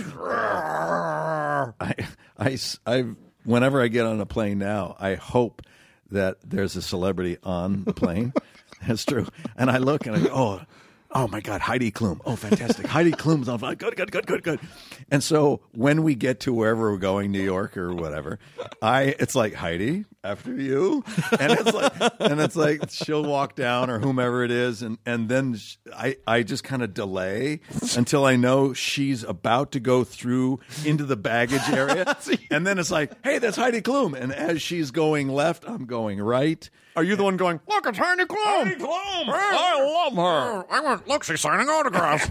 I whenever I get on a plane now, I hope that there's a celebrity on the plane. That's true. And I look and I go, oh my God, Heidi Klum. Oh, fantastic. Heidi Klum's on fire. Good. And so when we get to wherever we're going, New York or whatever, it's like, Heidi, after you. And it's like she'll walk down or whomever it is. And then I just kind of delay until I know she's about to go through into the baggage area. And then it's like, hey, that's Heidi Klum. And as she's going left, I'm going right. Are you the one going, look, it's Heidi Klum? Heidi Klum! I love her. Look, she's signing autographs.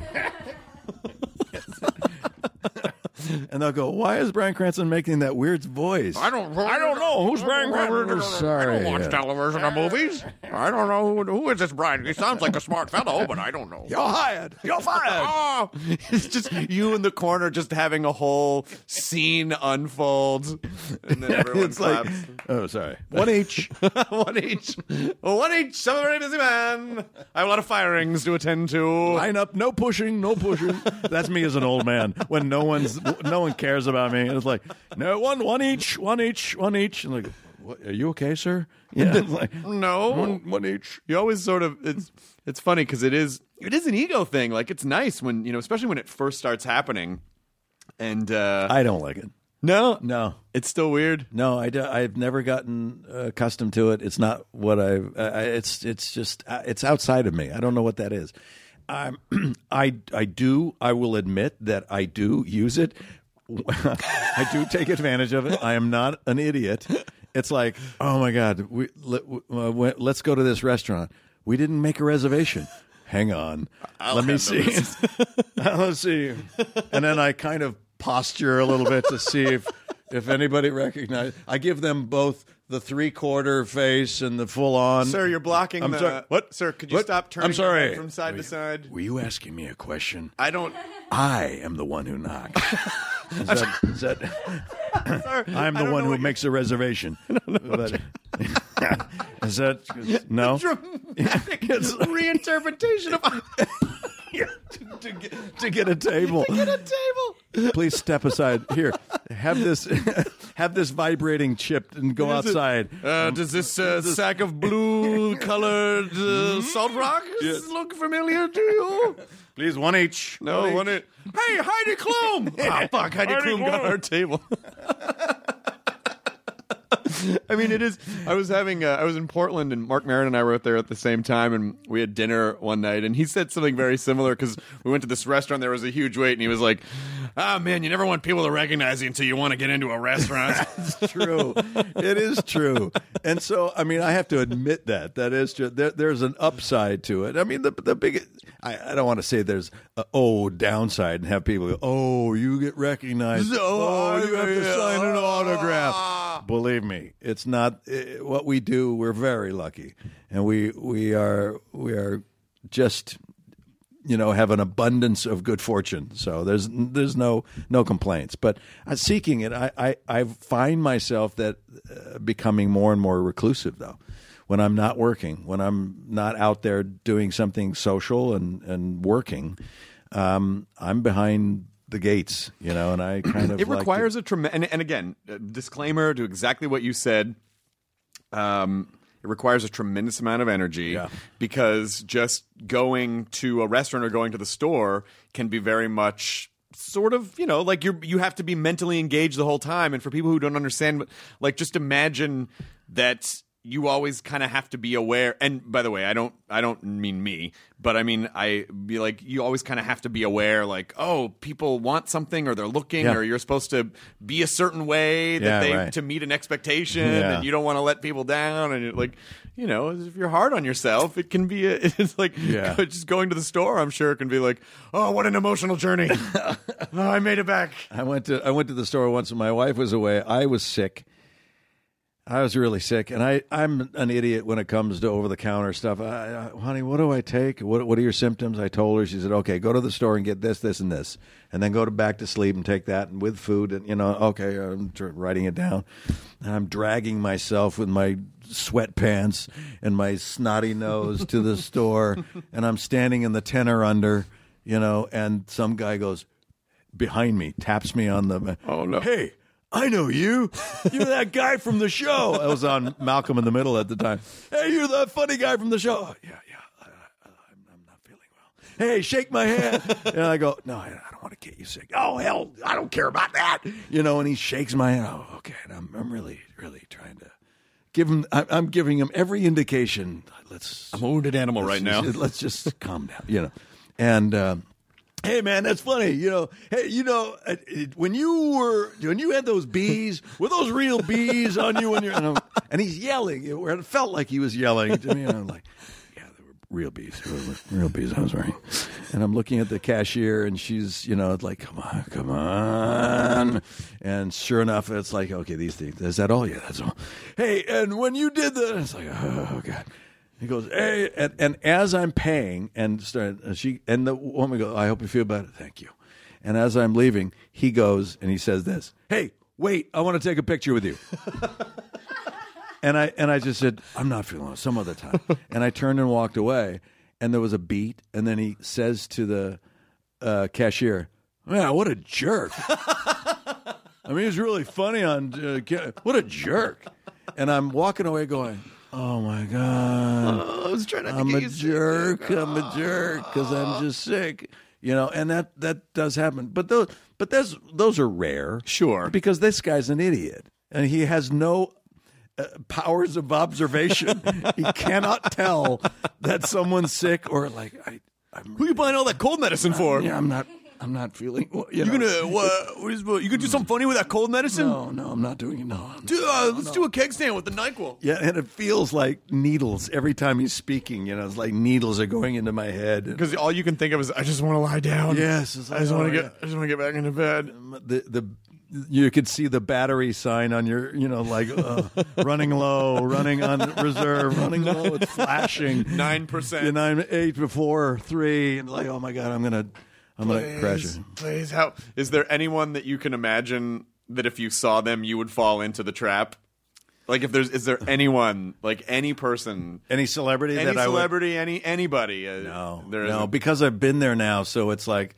And they'll go, why is Bryan Cranston making that weird voice? I don't know. Who's Bryan Cranston? Sorry. I don't watch television or movies. I don't know who is this Bryan. He sounds like a smart fellow, but I don't know. You're hired. You're fired. Oh, it's just you in the corner just having a whole scene unfold. And then everyone It's claps. like, oh, sorry. One each. One each. One each. I'm a very busy man. I have a lot of firings to attend to. Line up. No pushing. That's me as an old man when no one cares about me. It's like, no, one each. And like, what, are you okay, sir? Yeah. It's like, No. one each. You always sort of it's funny because it is an ego thing. Like, it's nice when, especially when it first starts happening. And I don't like it. No, it's still weird. No, I've never gotten accustomed to it. It's not what it's just it's outside of me. I don't know what that is. I will admit that I do use it. I do take advantage of it. I am not an idiot. It's like, oh my God, let's go to this restaurant. We didn't make a reservation. Hang on. Let me see. Let's see. And then I kind of posture a little bit to see if anybody recognizes. I give them both the 3/4 face and the full on. Sir, you're blocking I'm sorry. What? Sir, could you What? stop turning I'm sorry. your head from side to side? Were you asking me a question? I don't... I am the one who knocks. Is that Sir, I'm the one who makes a reservation. But, is that no? Dramatic reinterpretation of... to get a table. Get a table. Please step aside. Here, have this vibrating chip and go outside. Does this sack of blue-colored salt rock look familiar to you? Please, one each. No, one each. Hey, Heidi Klum! Ah, fuck, Heidi Klum got our table. I mean, it is. I was in Portland, and Mark Maron and I were out there at the same time, and we had dinner one night, and he said something very similar because we went to this restaurant. There was a huge wait, and he was like, "Ah, man, you never want people to recognize you until you want to get into a restaurant." It's true. It is true. And so, I mean, I have to admit that is true. There's an upside to it. I mean, the big. I don't want to say there's a downside and have people go, oh, you get recognized. Oh, you have to sign an autograph. Believe me, it's not what we do. We're very lucky, and we are just have an abundance of good fortune. So there's no complaints. But seeking it, I find myself that becoming more and more reclusive, though. When I'm not working, when I'm not out there doing something social and working, I'm behind the gates, and I kind of it requires a tremendous, and again, disclaimer to exactly what you said. It requires a tremendous amount of energy because just going to a restaurant or going to the store can be very much sort of, like you have to be mentally engaged the whole time. And for people who don't understand, like, just imagine that you always kind of have to be aware. And by the way, I don't mean me, but I mean, you always kind of have to be aware, like, oh, people want something or they're looking or you're supposed to be a certain way to meet an expectation and you don't want to let people down. And you're like, if you're hard on yourself, it can be, it's like just going to the store. I'm sure it can be like, oh, what an emotional journey. Oh, I made it back. I went to the store once and my wife was away. I was sick. I was really sick, and I'm an idiot when it comes to over-the-counter stuff. Honey, what do I take? What are your symptoms? I told her. She said, okay, go to the store and get this, this, and this, and then go back to sleep and take that, and with food, and, okay, I'm writing it down. And I'm dragging myself with my sweatpants and my snotty nose to the store, and I'm standing in the tenor under, and some guy goes behind me, taps me on the... Oh, no. Hey, I know you. You're that guy from the show. I was on Malcolm in the Middle at the time. Hey, you're the funny guy from the show. Oh, yeah. I'm not feeling well. Hey, shake my hand. And I go, no, I don't want to get you sick. Oh, hell, I don't care about that. And he shakes my hand. Oh, okay. And I'm really, really trying to give him. I'm giving him every indication. I'm a wounded animal right now. Let's just calm down. And. Hey man, that's funny. Hey, when you had those bees, were those real bees on you? And he's yelling. It felt like he was yelling to me. And I'm like, yeah, they were real bees. Real bees I was wearing. And I'm looking at the cashier, and she's, like, come on. And sure enough, it's like, okay, these things. Is that all? Yeah, that's all. Hey, and when you did that, it's like, oh God. He goes, hey, and as I'm paying, and the woman goes, I hope you feel better. Thank you. And as I'm leaving, he goes and he says this, hey, wait, I want to take a picture with you. and I just said, I'm not feeling well, some other time. And I turned and walked away, and there was a beat, and then he says to the cashier, man, what a jerk. I mean, he's really funny on, what a jerk. And I'm walking away going, oh my God! I was trying not to I'm get a you jerk. sick. I'm a jerk because I'm just sick. And that does happen. But those are rare, sure, because this guy's an idiot and he has no powers of observation. He cannot tell that someone's sick or like who are you buying all that cold medicine for? Yeah, I'm not feeling. You gonna you gonna do something funny with that cold medicine? No, I'm not doing it. No. Let's do a keg stand with the NyQuil. Yeah, and it feels like needles every time he's speaking. It's like needles are going into my head. Because all you can think of is, I just want to lie down. Yes, I just want to get back into bed. You could see the battery sign on your, running low, running on reserve, running low. It's flashing 9%, 9, 8 before 3, and like, oh my God, I'm gonna crash it. Please, how is there anyone that you can imagine that if you saw them you would fall into the trap? Like, is there anyone, like any person, any celebrity, anybody? No, because I've been there now, so it's like,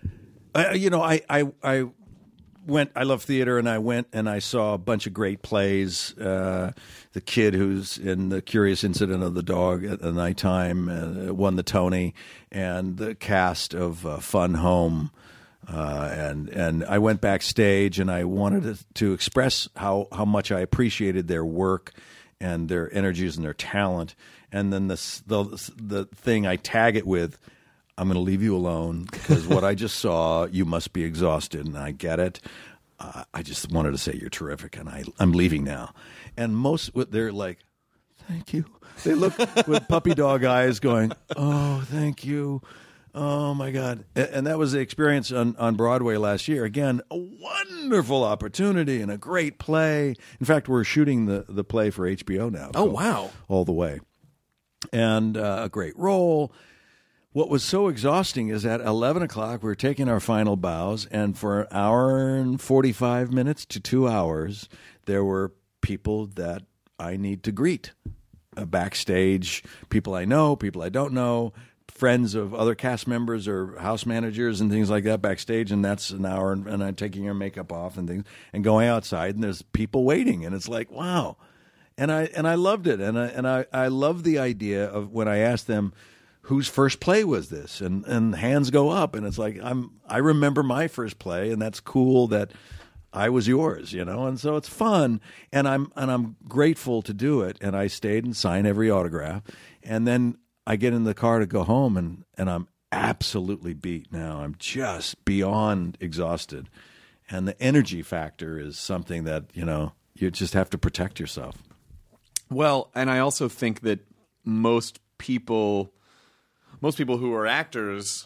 I love theater, and I went and I saw a bunch of great plays. The kid who's in The Curious Incident of the Dog at the Nighttime won the Tony, and the cast of Fun Home. And I went backstage, and I wanted to express how much I appreciated their work and their energies and their talent. And then the thing I tag it with, I'm going to leave you alone because what I just saw, you must be exhausted, and I get it. I just wanted to say you're terrific, and I'm leaving now. And they're like, thank you. They look with puppy dog eyes going, oh, thank you. Oh, my God. And that was the experience on Broadway last year. Again, a wonderful opportunity and a great play. In fact, we're shooting the play for HBO now. Oh, wow. All the way. And a great role. what was so exhausting is at 11 o'clock, we're taking our final bows, and for an hour and 45 minutes to 2 hours, there were people that I need to greet. Backstage, people I know, people I don't know, friends of other cast members or house managers and things like that backstage, and that's an hour, and I'm taking your makeup off and things, and going outside, and there's people waiting, and it's like, wow. And I loved it, and I love the idea of when I asked them, whose first play was this? And hands go up, and it's like I remember my first play, and that's cool that I was yours, and so it's fun, and I'm grateful to do it, and I stayed and signed every autograph, and then I get in the car to go home, and I'm absolutely beat now. I'm just beyond exhausted, and the energy factor is something that you just have to protect yourself. Well, and I also think that most people who are actors,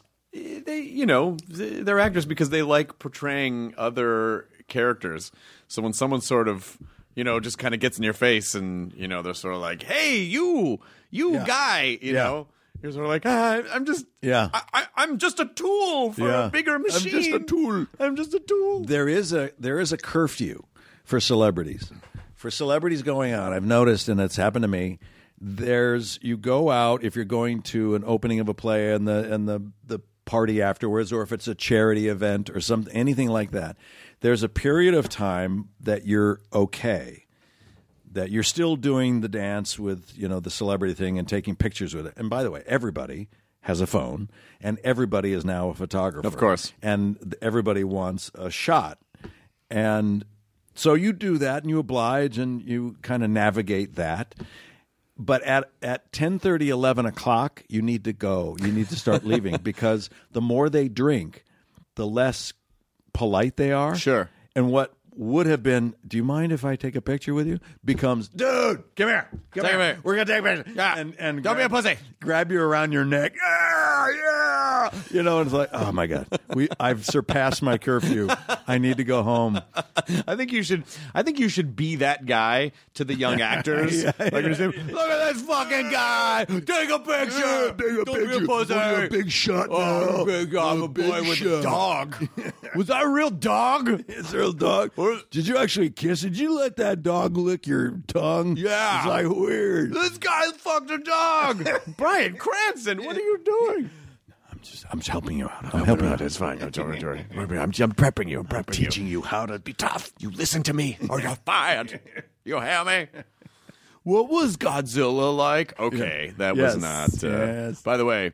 they're actors because they like portraying other characters. So when someone sort of, just kind of gets in your face and, they're sort of like, hey, you guy, you know, you're sort of like, I'm just a tool for a bigger machine. I'm just a tool. There is a curfew for celebrities. For celebrities going out, I've noticed, and it's happened to me, you go out if you're going to an opening of a play and the party afterwards, or if it's a charity event or anything like that, there's a period of time that you're okay, that you're still doing the dance with the celebrity thing and taking pictures with it. And by the way, everybody has a phone, and everybody is now a photographer, of course, and everybody wants a shot. And so you do that, and you oblige, and you kind of navigate that. But at 10:30, 11 o'clock, you need to go. You need to start leaving, because the more they drink, the less polite they are. Sure. And what would have been, do you mind if I take a picture with you, becomes, dude, come here. Come here. We're going to take a picture. Yeah. And don't be a pussy. Grab you around your neck. Yeah. And it's like, oh my God, I've surpassed my curfew. I need to go home. I think you should be that guy to the young actors. Look at this fucking guy. Take a picture. Don't be a pussy. A big shot now. Oh, big boy with a dog. Was that a real dog? It's a real dog. Did you actually kiss it? Did you let that dog lick your tongue? Yeah. It's like weird. This guy fucked a dog. Bryan Cranston, what are you doing? I'm just helping you out. I'm helping you out. It's fine. I'm prepping you. I'm teaching you how to be tough. You listen to me or you're fired. You hear me? What was Godzilla like? Okay, that was not. Yes. By the way,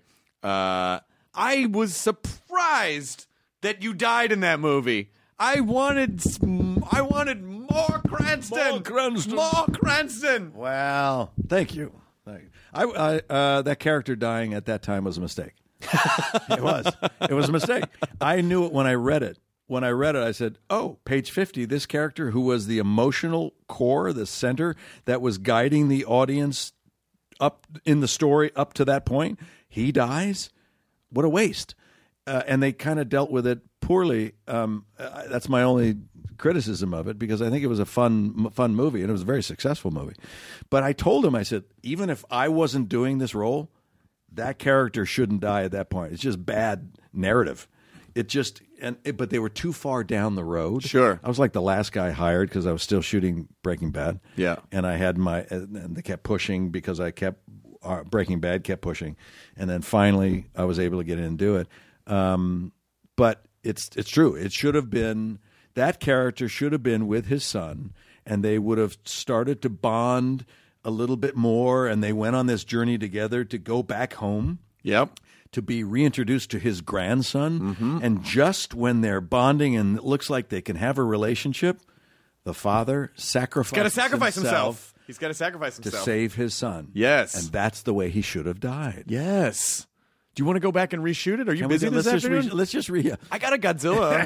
I was surprised that you died in that movie. I wanted more Cranston. More Cranston. Well, thank you. That character dying at that time was a mistake. It was a mistake. I knew it when I read it. When I read it, I said, oh, page 50, this character who was the emotional core, the center that was guiding the audience up in the story up to that point, he dies? What a waste. And they kind of dealt with it poorly. That's my only criticism of it, because I think it was a fun movie, and it was a very successful movie. But I told him, I said, even if I wasn't doing this role, that character shouldn't die at that point. It's just bad narrative. But they were too far down the road. Sure. I was like the last guy hired because I was still shooting Breaking Bad. Yeah. And I had and they kept pushing because Breaking Bad kept pushing. And then finally I was able to get in and do it. But it's true. It should have been, that character should have been with his son, and they would have started to bond a little bit more, and they went on this journey together to go back home. Yep. To be reintroduced to his grandson. Mm-hmm. And just when they're bonding and it looks like they can have a relationship, the father sacrifices himself. He's got to sacrifice himself. To save his son. Yes. And that's the way he should have died. Yes. Do you want to go back and reshoot it? Are you busy this afternoon? Let's just I got a Godzilla.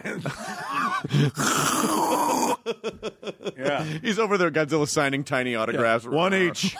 Yeah. He's over there, Godzilla signing tiny autographs. Yeah. One each.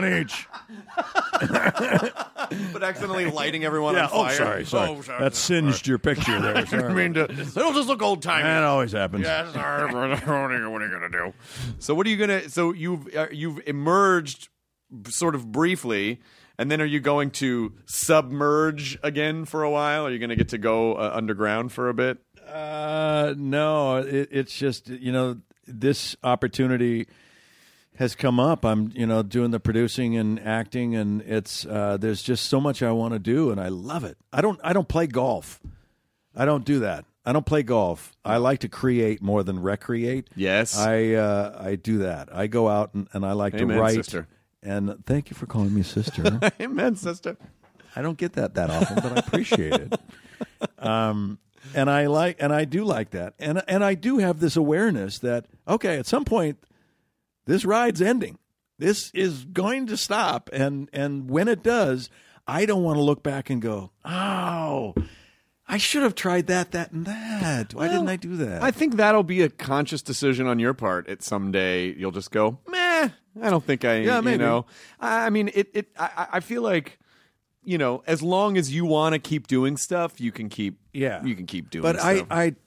But accidentally lighting everyone on fire. Sorry. That singed your picture there. Sorry. I didn't mean to. It'll just look old-timey. That always happens. Yeah, sorry. What are you going to do? So what are you going to... So you've emerged sort of briefly And then are you going to submerge again for a while? Are you going to get to go underground for a bit? No, it's just, this opportunity has come up. I'm, doing the producing and acting, and it's there's just so much I want to do, and I love it. I don't play golf. I don't do that. I don't play golf. I like to create more than recreate. Yes. I do that. I go out and I like Amen, to write. sister. And thank you for calling me sister. Amen, sister. I don't get that often, but I appreciate it. And I do like that. And I do have this awareness that, okay, at some point, this ride's ending. This is going to stop. And when it does, I don't want to look back and go, oh, I should have tried that, and that. Why didn't I do that? I think that'll be a conscious decision on your part. At someday you'll just go, meh. I don't think I. Yeah, maybe. I mean, I feel like, as long as you want to keep doing stuff, you can keep. Yeah, you can keep doing. But stuff.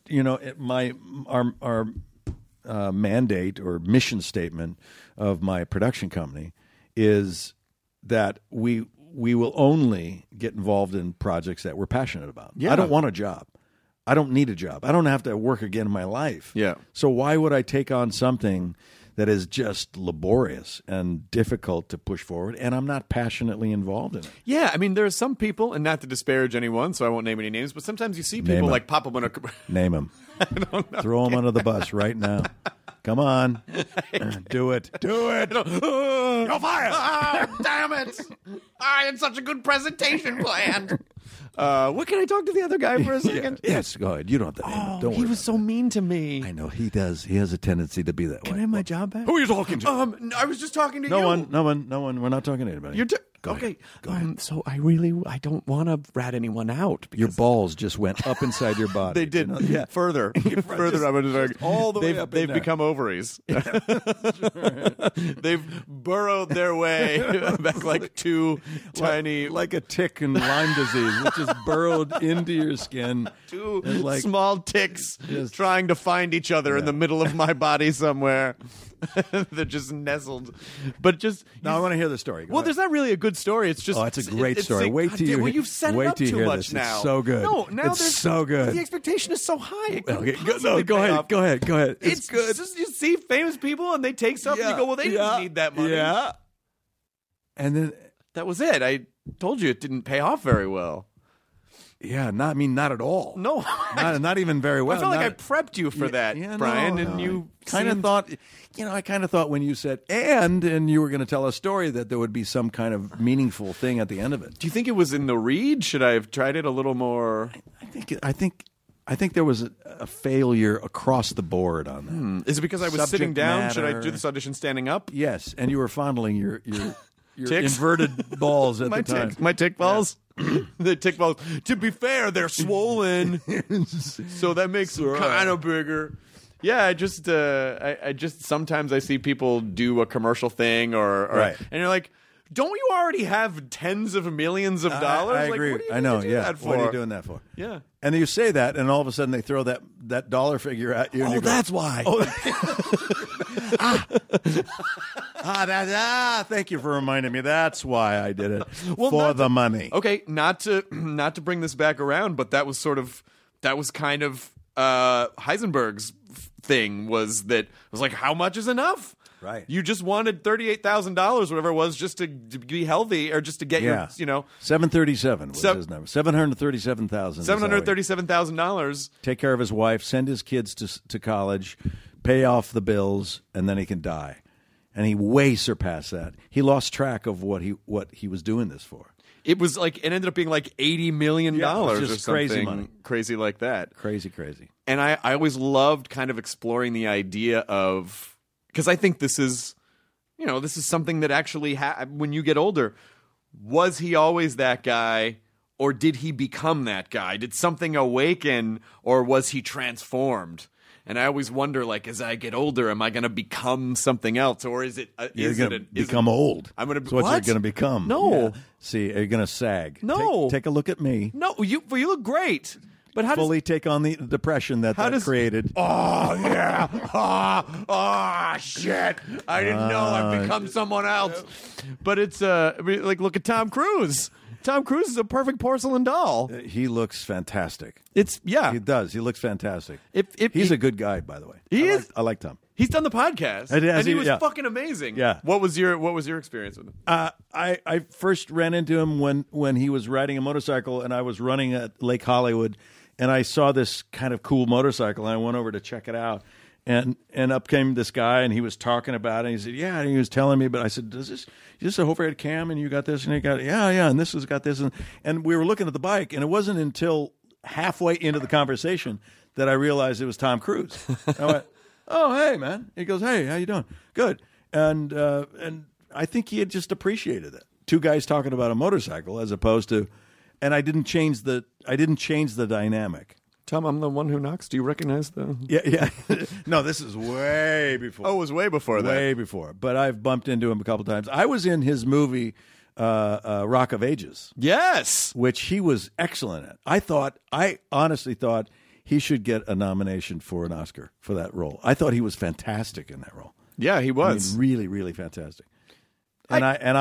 our mandate or mission statement of my production company is that we will only get involved in projects that we're passionate about. Yeah. I don't want a job. I don't need a job. I don't have to work again in my life. Yeah. So why would I take on something that is just laborious and difficult to push forward, and I'm not passionately involved in it? Yeah, I mean, there are some people, and not to disparage anyone, so I won't name any names, but sometimes you see people Name 'em. like pop up on a... Name them. Throw them under the bus right now. Come on. Do it. Do it. You're fired! Oh, damn it! I had such a good presentation planned. What, can I talk to the other guy for a second? Yes, go ahead. You don't have to name him. Don't worry. He was so mean to me. I know he does. He has a tendency to be that way. Can I have my job back? Who are you talking to? I was just talking to No you. one. We're not talking to anybody. You're Go okay. ahead. So I don't want to rat anyone out. Your balls just went up inside your body. They did. Yeah. Further. Just all the way up in They've there. become ovaries. They've burrowed their way back like two tiny... like a tick in Lyme disease. It just burrowed into your skin. Two It's like- small ticks Just- trying to find each other in the middle of my body somewhere. They're just nestled. But just... Now I want to hear the story. Go Well, ahead. there's not really a good story. It's just... Oh, it's a great story. like, Wait God till damn, you well, hear- you've set it wait up till you too hear much this. It's now. so good. No, now It's there's so good. The expectation is so high. It couldn't Okay, possibly go pay ahead. off. Go ahead. It's good. Just, you see famous people and they take stuff and you go, well, they didn't need that money. Yeah. And then, That was it. I told you it didn't pay off very well. yeah, not at all. No. Not even very well. I felt like I Not- prepped you for that, Yeah, Brian, no, and no. you kind of seemed- thought, I kind of thought when you said and you were going to tell a story that there would be some kind of meaningful thing at the end of it. Do you think it was in the read? Should I have tried it a little more? I think there was a failure across the board on that. Is it because I was Subject sitting down? Should I matter. do this audition standing up? Yes, and you were fondling your Ticks? inverted balls at the time. My tick balls? The tick balls. To be fair, they're swollen. So that makes them kind of bigger. Yeah, I just sometimes I see people do a commercial thing or Right. and you're like, don't you already have tens of millions of dollars? I Like, agree. what do you I need know. to do Yeah. that for? What are you doing that for? Yeah. And then you say that, and all of a sudden they throw that dollar figure at you. And you go, that's why. Thank you for reminding me. That's why I did it. Well, for not the money. Okay, not to bring this back around, but that was kind of Heisenberg's thing was like, how much is enough? Right. You just wanted $38,000, whatever it was, just to be healthy or just to get Yeah. your, 737 was his number. 737,000. $737,000. Take care of his wife, send his kids to college, pay off the bills, and then he can die. And he way surpassed that. He lost track of what he was doing this for. It was like it ended up being like $80 million Yeah, it was or just something crazy money. crazy like that. Crazy. And I always loved kind of exploring the idea of, because I think this is something that actually when you get older, was he always that guy, or did he become that guy? Did something awaken, or was he transformed? And I always wonder, like, as I get older, am I going to become something else, or is it? You're going to become old. I'm going to. That's what you're going to become. No. Yeah. See, are you going to sag? No. Take a look at me. No, you look great. But how fully take on the depression that created. Oh, yeah. Oh, shit. I didn't know I've become someone else. But it's, like, look at Tom Cruise. Tom Cruise is a perfect porcelain doll. He looks fantastic. He does. He looks fantastic. He's a good guy, by the way. I like Tom. He's done the podcast, and he was fucking amazing. Yeah. What was your experience with him? I first ran into him when he was riding a motorcycle, and I was running at Lake Hollywood, and I saw this kind of cool motorcycle, and I went over to check it out. And up came this guy, and he was talking about it. And he said, "Yeah," and he was telling me. But I said, "Is this a overhead cam? And you got this, and you got yeah, and this has got this." And we were looking at the bike, and it wasn't until halfway into the conversation that I realized it was Tom Cruise. I went, "Oh, hey, man." He goes, "Hey, how you doing?" "Good." And I think he had just appreciated it. Two guys talking about a motorcycle as opposed to, and I didn't change the dynamic. Tom, I'm the one who knocks. Do you recognize the... Yeah. No, this is way before. Oh, it was way before that. Way before. But I've bumped into him a couple times. I was in his movie, Rock of Ages. Yes! Which he was excellent at. I honestly thought he should get a nomination for an Oscar for that role. I thought he was fantastic in that role. Yeah, he was. I mean, really, really fantastic. And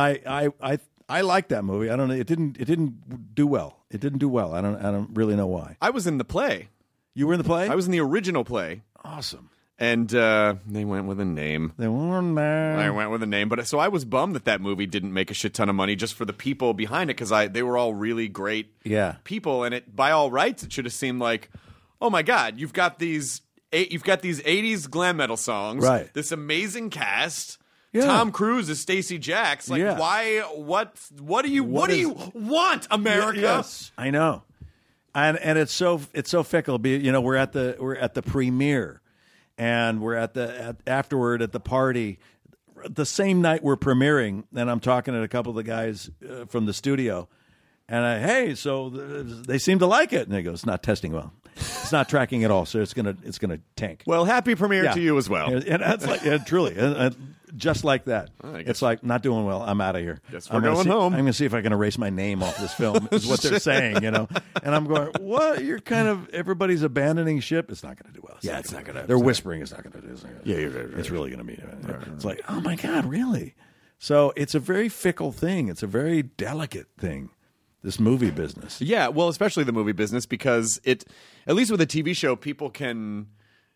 I liked that movie. I don't know. It didn't do well. It didn't do well. I don't really know why. I was in the play. You were in the play? I was in the original play. Awesome. And they went with a name. I went with a name. But so I was bummed that movie didn't make a shit ton of money just for the people behind it, because they were all really great people. And it, by all rights, it should have seemed like, oh my God, you've got these 80s glam metal songs, right? This amazing cast. Yeah. Tom Cruise is Stacey Jacks. Like, why? What do you want, America? Yes, I know, and it's so fickle. We're at the premiere, and we're afterward at the party, the same night we're premiering, and I'm talking to a couple of the guys from the studio, and hey, so they seem to like it, and they go, "It's not testing well. It's not tracking at all, so it's gonna tank." Well, happy premiere to you as well. And that's like truly. Just like that. It's like, not doing well. I'm out of here. Guess we're going home. I'm going to see if I can erase my name off this film, is what they're saying, And I'm going, what? You're kind of, everybody's abandoning ship. It's not going to do well. It's not going to. They're whispering it's not going to do. It's really going to be. It's like, oh my God, really? So it's a very fickle thing. It's a very delicate thing, this movie business. Yeah, well, especially the movie business, because at least with a TV show, people can,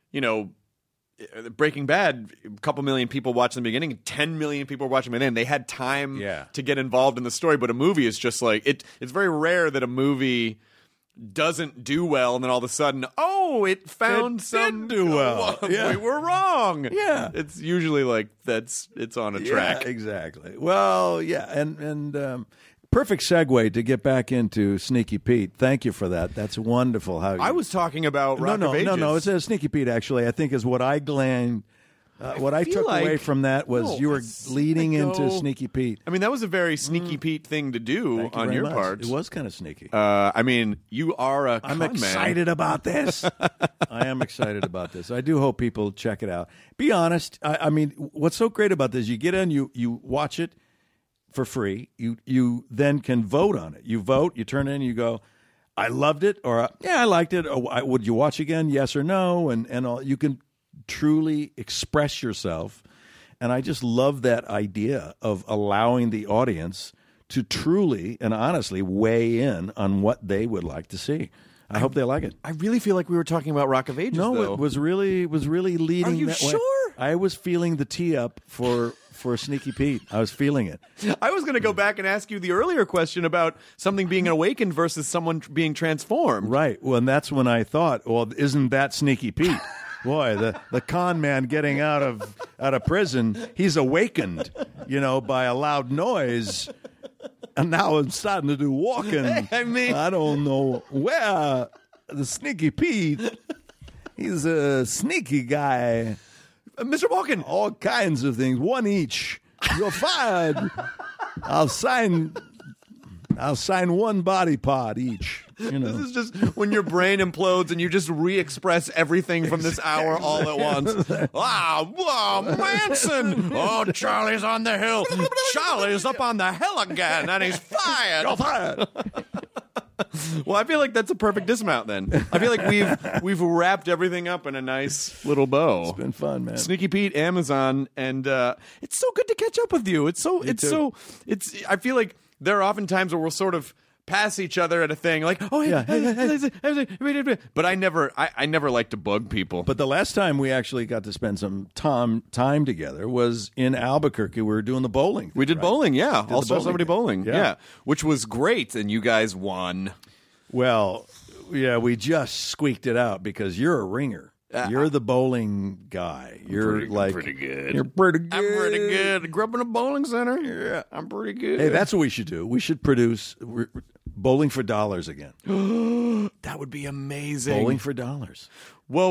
Breaking Bad, a couple million people watched in the beginning, 10 million people were watching by then. They had time to get involved in the story, but a movie is just like, it's very rare that a movie doesn't do well and then all of a sudden, it found some... did do well. We were wrong. Yeah. It's usually like, it's on a track. Yeah, exactly. Well, yeah, and perfect segue to get back into Sneaky Pete. Thank you for that. That's wonderful. I was talking about Rock of Ages. No. It's a Sneaky Pete, actually, I think is what I gleaned. What I took away from that was you were leading into Sneaky Pete. I mean, that was a very Sneaky Pete thing to do on your part. It was kind of sneaky. I mean, you are a con man. I'm excited about this. I am excited about this. I do hope people check it out. Be honest. I mean, what's so great about this, you get in, you watch it for free. You then can vote on it. You vote, you turn in, you go, I loved it, or I liked it, or would you watch again, yes or no, and all. You can truly express yourself, and I just love that idea of allowing the audience to truly and honestly weigh in on what they would like to see. I hope they like it. I really feel like we were talking about Rock of Ages. No, though. It was really leading. Are you that sure? way. I was feeling the tee up for Sneaky Pete. I was feeling it. I was going to go back and ask you the earlier question about something being awakened versus someone being transformed. Right. Well, and that's when I thought, well, isn't that Sneaky Pete? Boy, the con man getting out of prison, he's awakened, by a loud noise. And now I'm starting to do walking. I mean, I don't know where the Sneaky Pete. He's a sneaky guy. Mr. Walken. All kinds of things. One each. You're fired. I'll sign one body part each. This is just when your brain implodes and you just re-express everything from this hour all at once. Manson! Oh, Charlie's on the hill. Charlie's up on the hill again, and he's fired. You're fired. Well, I feel like that's a perfect dismount then. I feel like we've wrapped everything up in a nice little bow. It's been fun, man. Sneaky Pete, Amazon, and it's so good to catch up with you. I feel like there are often times where we'll sort of pass each other at a thing, like, oh yeah, but I never like to bug people. But the last time we actually got to spend some time together was in Albuquerque. We were doing the bowling. We did bowling, yeah. Did Also, the somebody bowling, Yeah. yeah, which was great, and you guys won. Well, yeah, we just squeaked it out because you're a ringer. You're the bowling guy. You're pretty good. You're pretty good. I'm pretty good. I grew up in a bowling center. Yeah, I'm pretty good. Hey, that's what we should do. We should produce Bowling for Dollars again. That would be amazing. Bowling for Dollars. Well,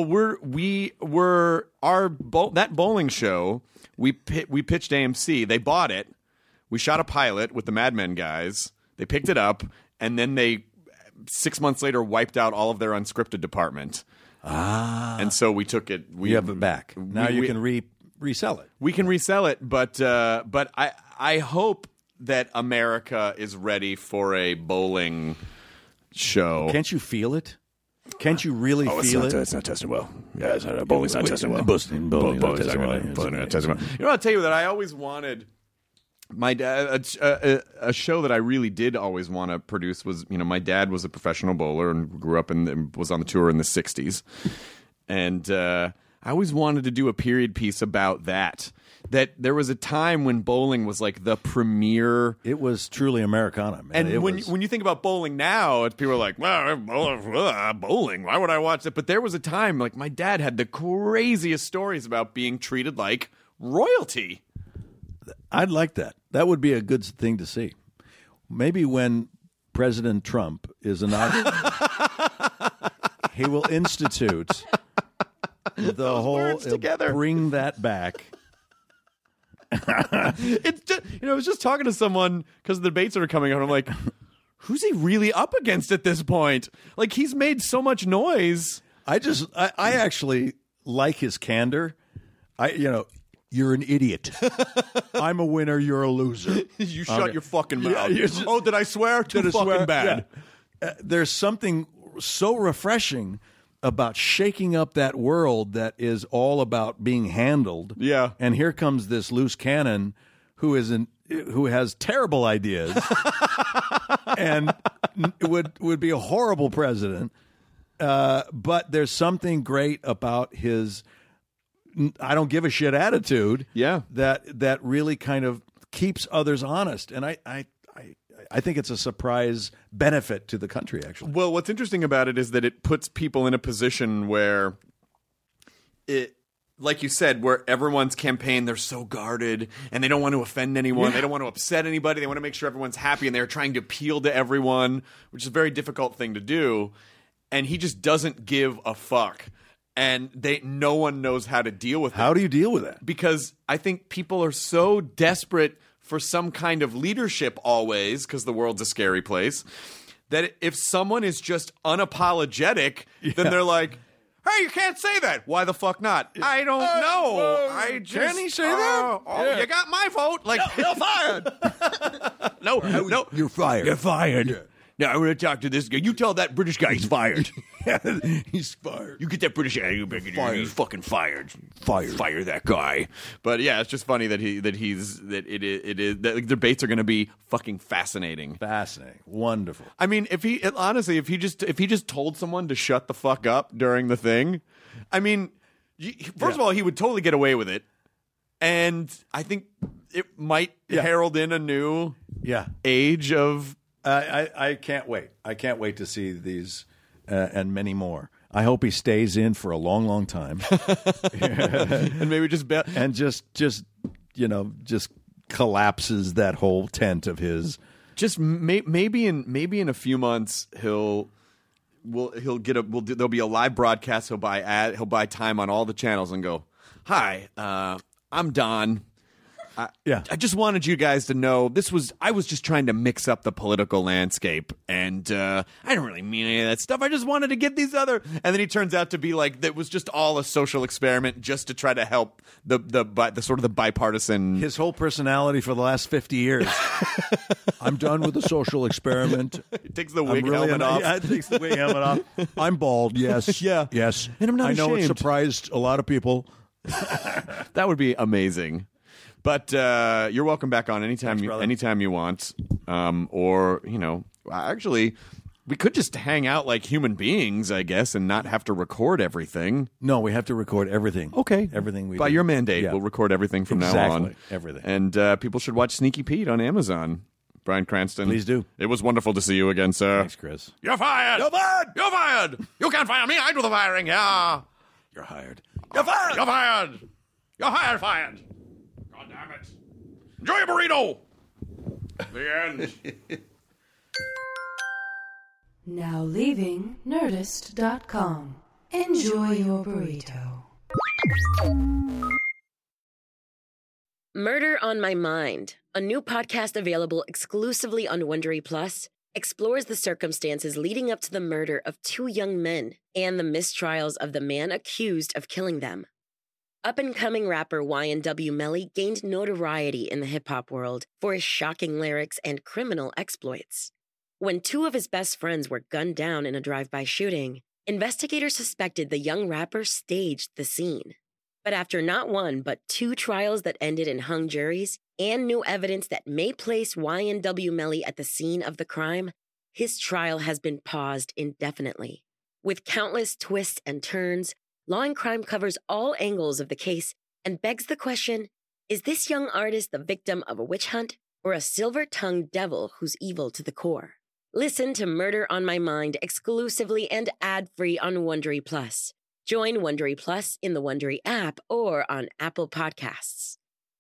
that bowling show. We pitched AMC. They bought it. We shot a pilot with the Mad Men guys. They picked it up, and then they 6 months later wiped out all of their unscripted department. And so we took it. We have it back. Now you can resell it. We can resell it, but I hope that America is ready for a bowling show. Can't you feel it? Can't you really feel it? It's not testing well. Yeah, bowling's not testing well. Bowling's not testing well. You know, I'll tell you that I always wanted my dad. A show that I really did always want to produce was, you know, my dad was a professional bowler and grew up was on the tour in the '60s, and I always wanted to do a period piece about that. That there was a time when bowling was like the premier. It was truly Americana, man. And when you think about bowling now, people are like, well, bowling, why would I watch that? But there was a time, like, my dad had the craziest stories about being treated like royalty. I'd like that. That would be a good thing to see. Maybe when President Trump is inaugurated, he will institute the whole, together. Bring that back. It's just, I was just talking to someone because the debates are coming out. I'm like, who's he really up against at this point? Like, he's made so much noise. I actually like his candor. You're an idiot. I'm a winner. You're a loser. You shut your fucking mouth. Yeah, did I swear? Too fucking bad. Yeah. There's something so refreshing about shaking up that world that is all about being handled. Yeah. And here comes this loose cannon who has terrible ideas and would be a horrible president. But there's something great about his I don't give a shit attitude. Yeah. That really kind of keeps others honest. And I think it's a surprise benefit to the country, actually. Well, what's interesting about it is that it puts people in a position where like you said, where everyone's campaign, they're so guarded and they don't want to offend anyone. Yeah. They don't want to upset anybody. They want to make sure everyone's happy, and they're trying to appeal to everyone, which is a very difficult thing to do. And he just doesn't give a fuck. And no one knows how to deal with it. How do you deal with that? Because I think people are so desperate for some kind of leadership always, because the world's a scary place, that if someone is just unapologetic, then they're like, hey, you can't say that. Why the fuck not? I don't know. Can he say that? You got my vote. Like, you're fired. No. You're fired. You're fired. Yeah. Now, I'm going to talk to this guy. You tell that British guy he's fired. He's fired. You get that British guy. He's fucking fired. Fired. Fire that guy. But yeah, it's just funny that the debates are going to be fucking fascinating. Fascinating. Wonderful. I mean, if he just told someone to shut the fuck up during the thing, I mean, first of all, he would totally get away with it, and I think it might herald in a new age of. I can't wait. I can't wait to see these and many more. I hope he stays in for a long, long time, and maybe just collapses that whole tent of his. Just maybe in a few months there'll be a live broadcast. He'll buy time on all the channels and go, "Hi, I'm Don. I just wanted you guys to know I was just trying to mix up the political landscape, and I don't really mean any of that stuff. I just wanted to get these other, and then he turns out to be like that was just all a social experiment just to try to help the sort of the bipartisan. His whole personality for the last 50 years. I'm done with the social experiment. He takes the wig helmet off. Yeah, he takes the wig helmet off. I'm bald. Yes. Yeah. Yes. And I'm not I know it ashamed. surprised a lot of people. That would be amazing. But you're welcome back on anytime. Thanks, Anytime you want. Or actually, we could just hang out like human beings, I guess, and not have to record everything. No, we have to record everything. Okay, everything we by do. your mandate, Yeah. we'll record everything from now on. Everything. And people should watch Sneaky Pete on Amazon. Bryan Cranston, Please do. It was wonderful to see you again, sir. Thanks, Chris. You're fired. You're fired. You're fired. You can't fire me. I do the firing. Yeah. You're hired. You're fired. You're fired. You're hired. Fired. God damn it. Enjoy your burrito. The end. Now leaving Nerdist.com. Enjoy your burrito. Murder on My Mind, a new podcast available exclusively on Wondery Plus, explores the circumstances leading up to the murder of two young men and the mistrials of the man accused of killing them. Up-and-coming rapper YNW Melly gained notoriety in the hip-hop world for his shocking lyrics and criminal exploits. When two of his best friends were gunned down in a drive-by shooting, investigators suspected the young rapper staged the scene. But after not one, but two trials that ended in hung juries and new evidence that may place YNW Melly at the scene of the crime, his trial has been paused indefinitely. With countless twists and turns, Law and Crime covers all angles of the case and begs the question, is this young artist the victim of a witch hunt or a silver-tongued devil who's evil to the core? Listen to Murder on My Mind exclusively and ad-free on Wondery Plus. Join Wondery Plus in the Wondery app or on Apple Podcasts.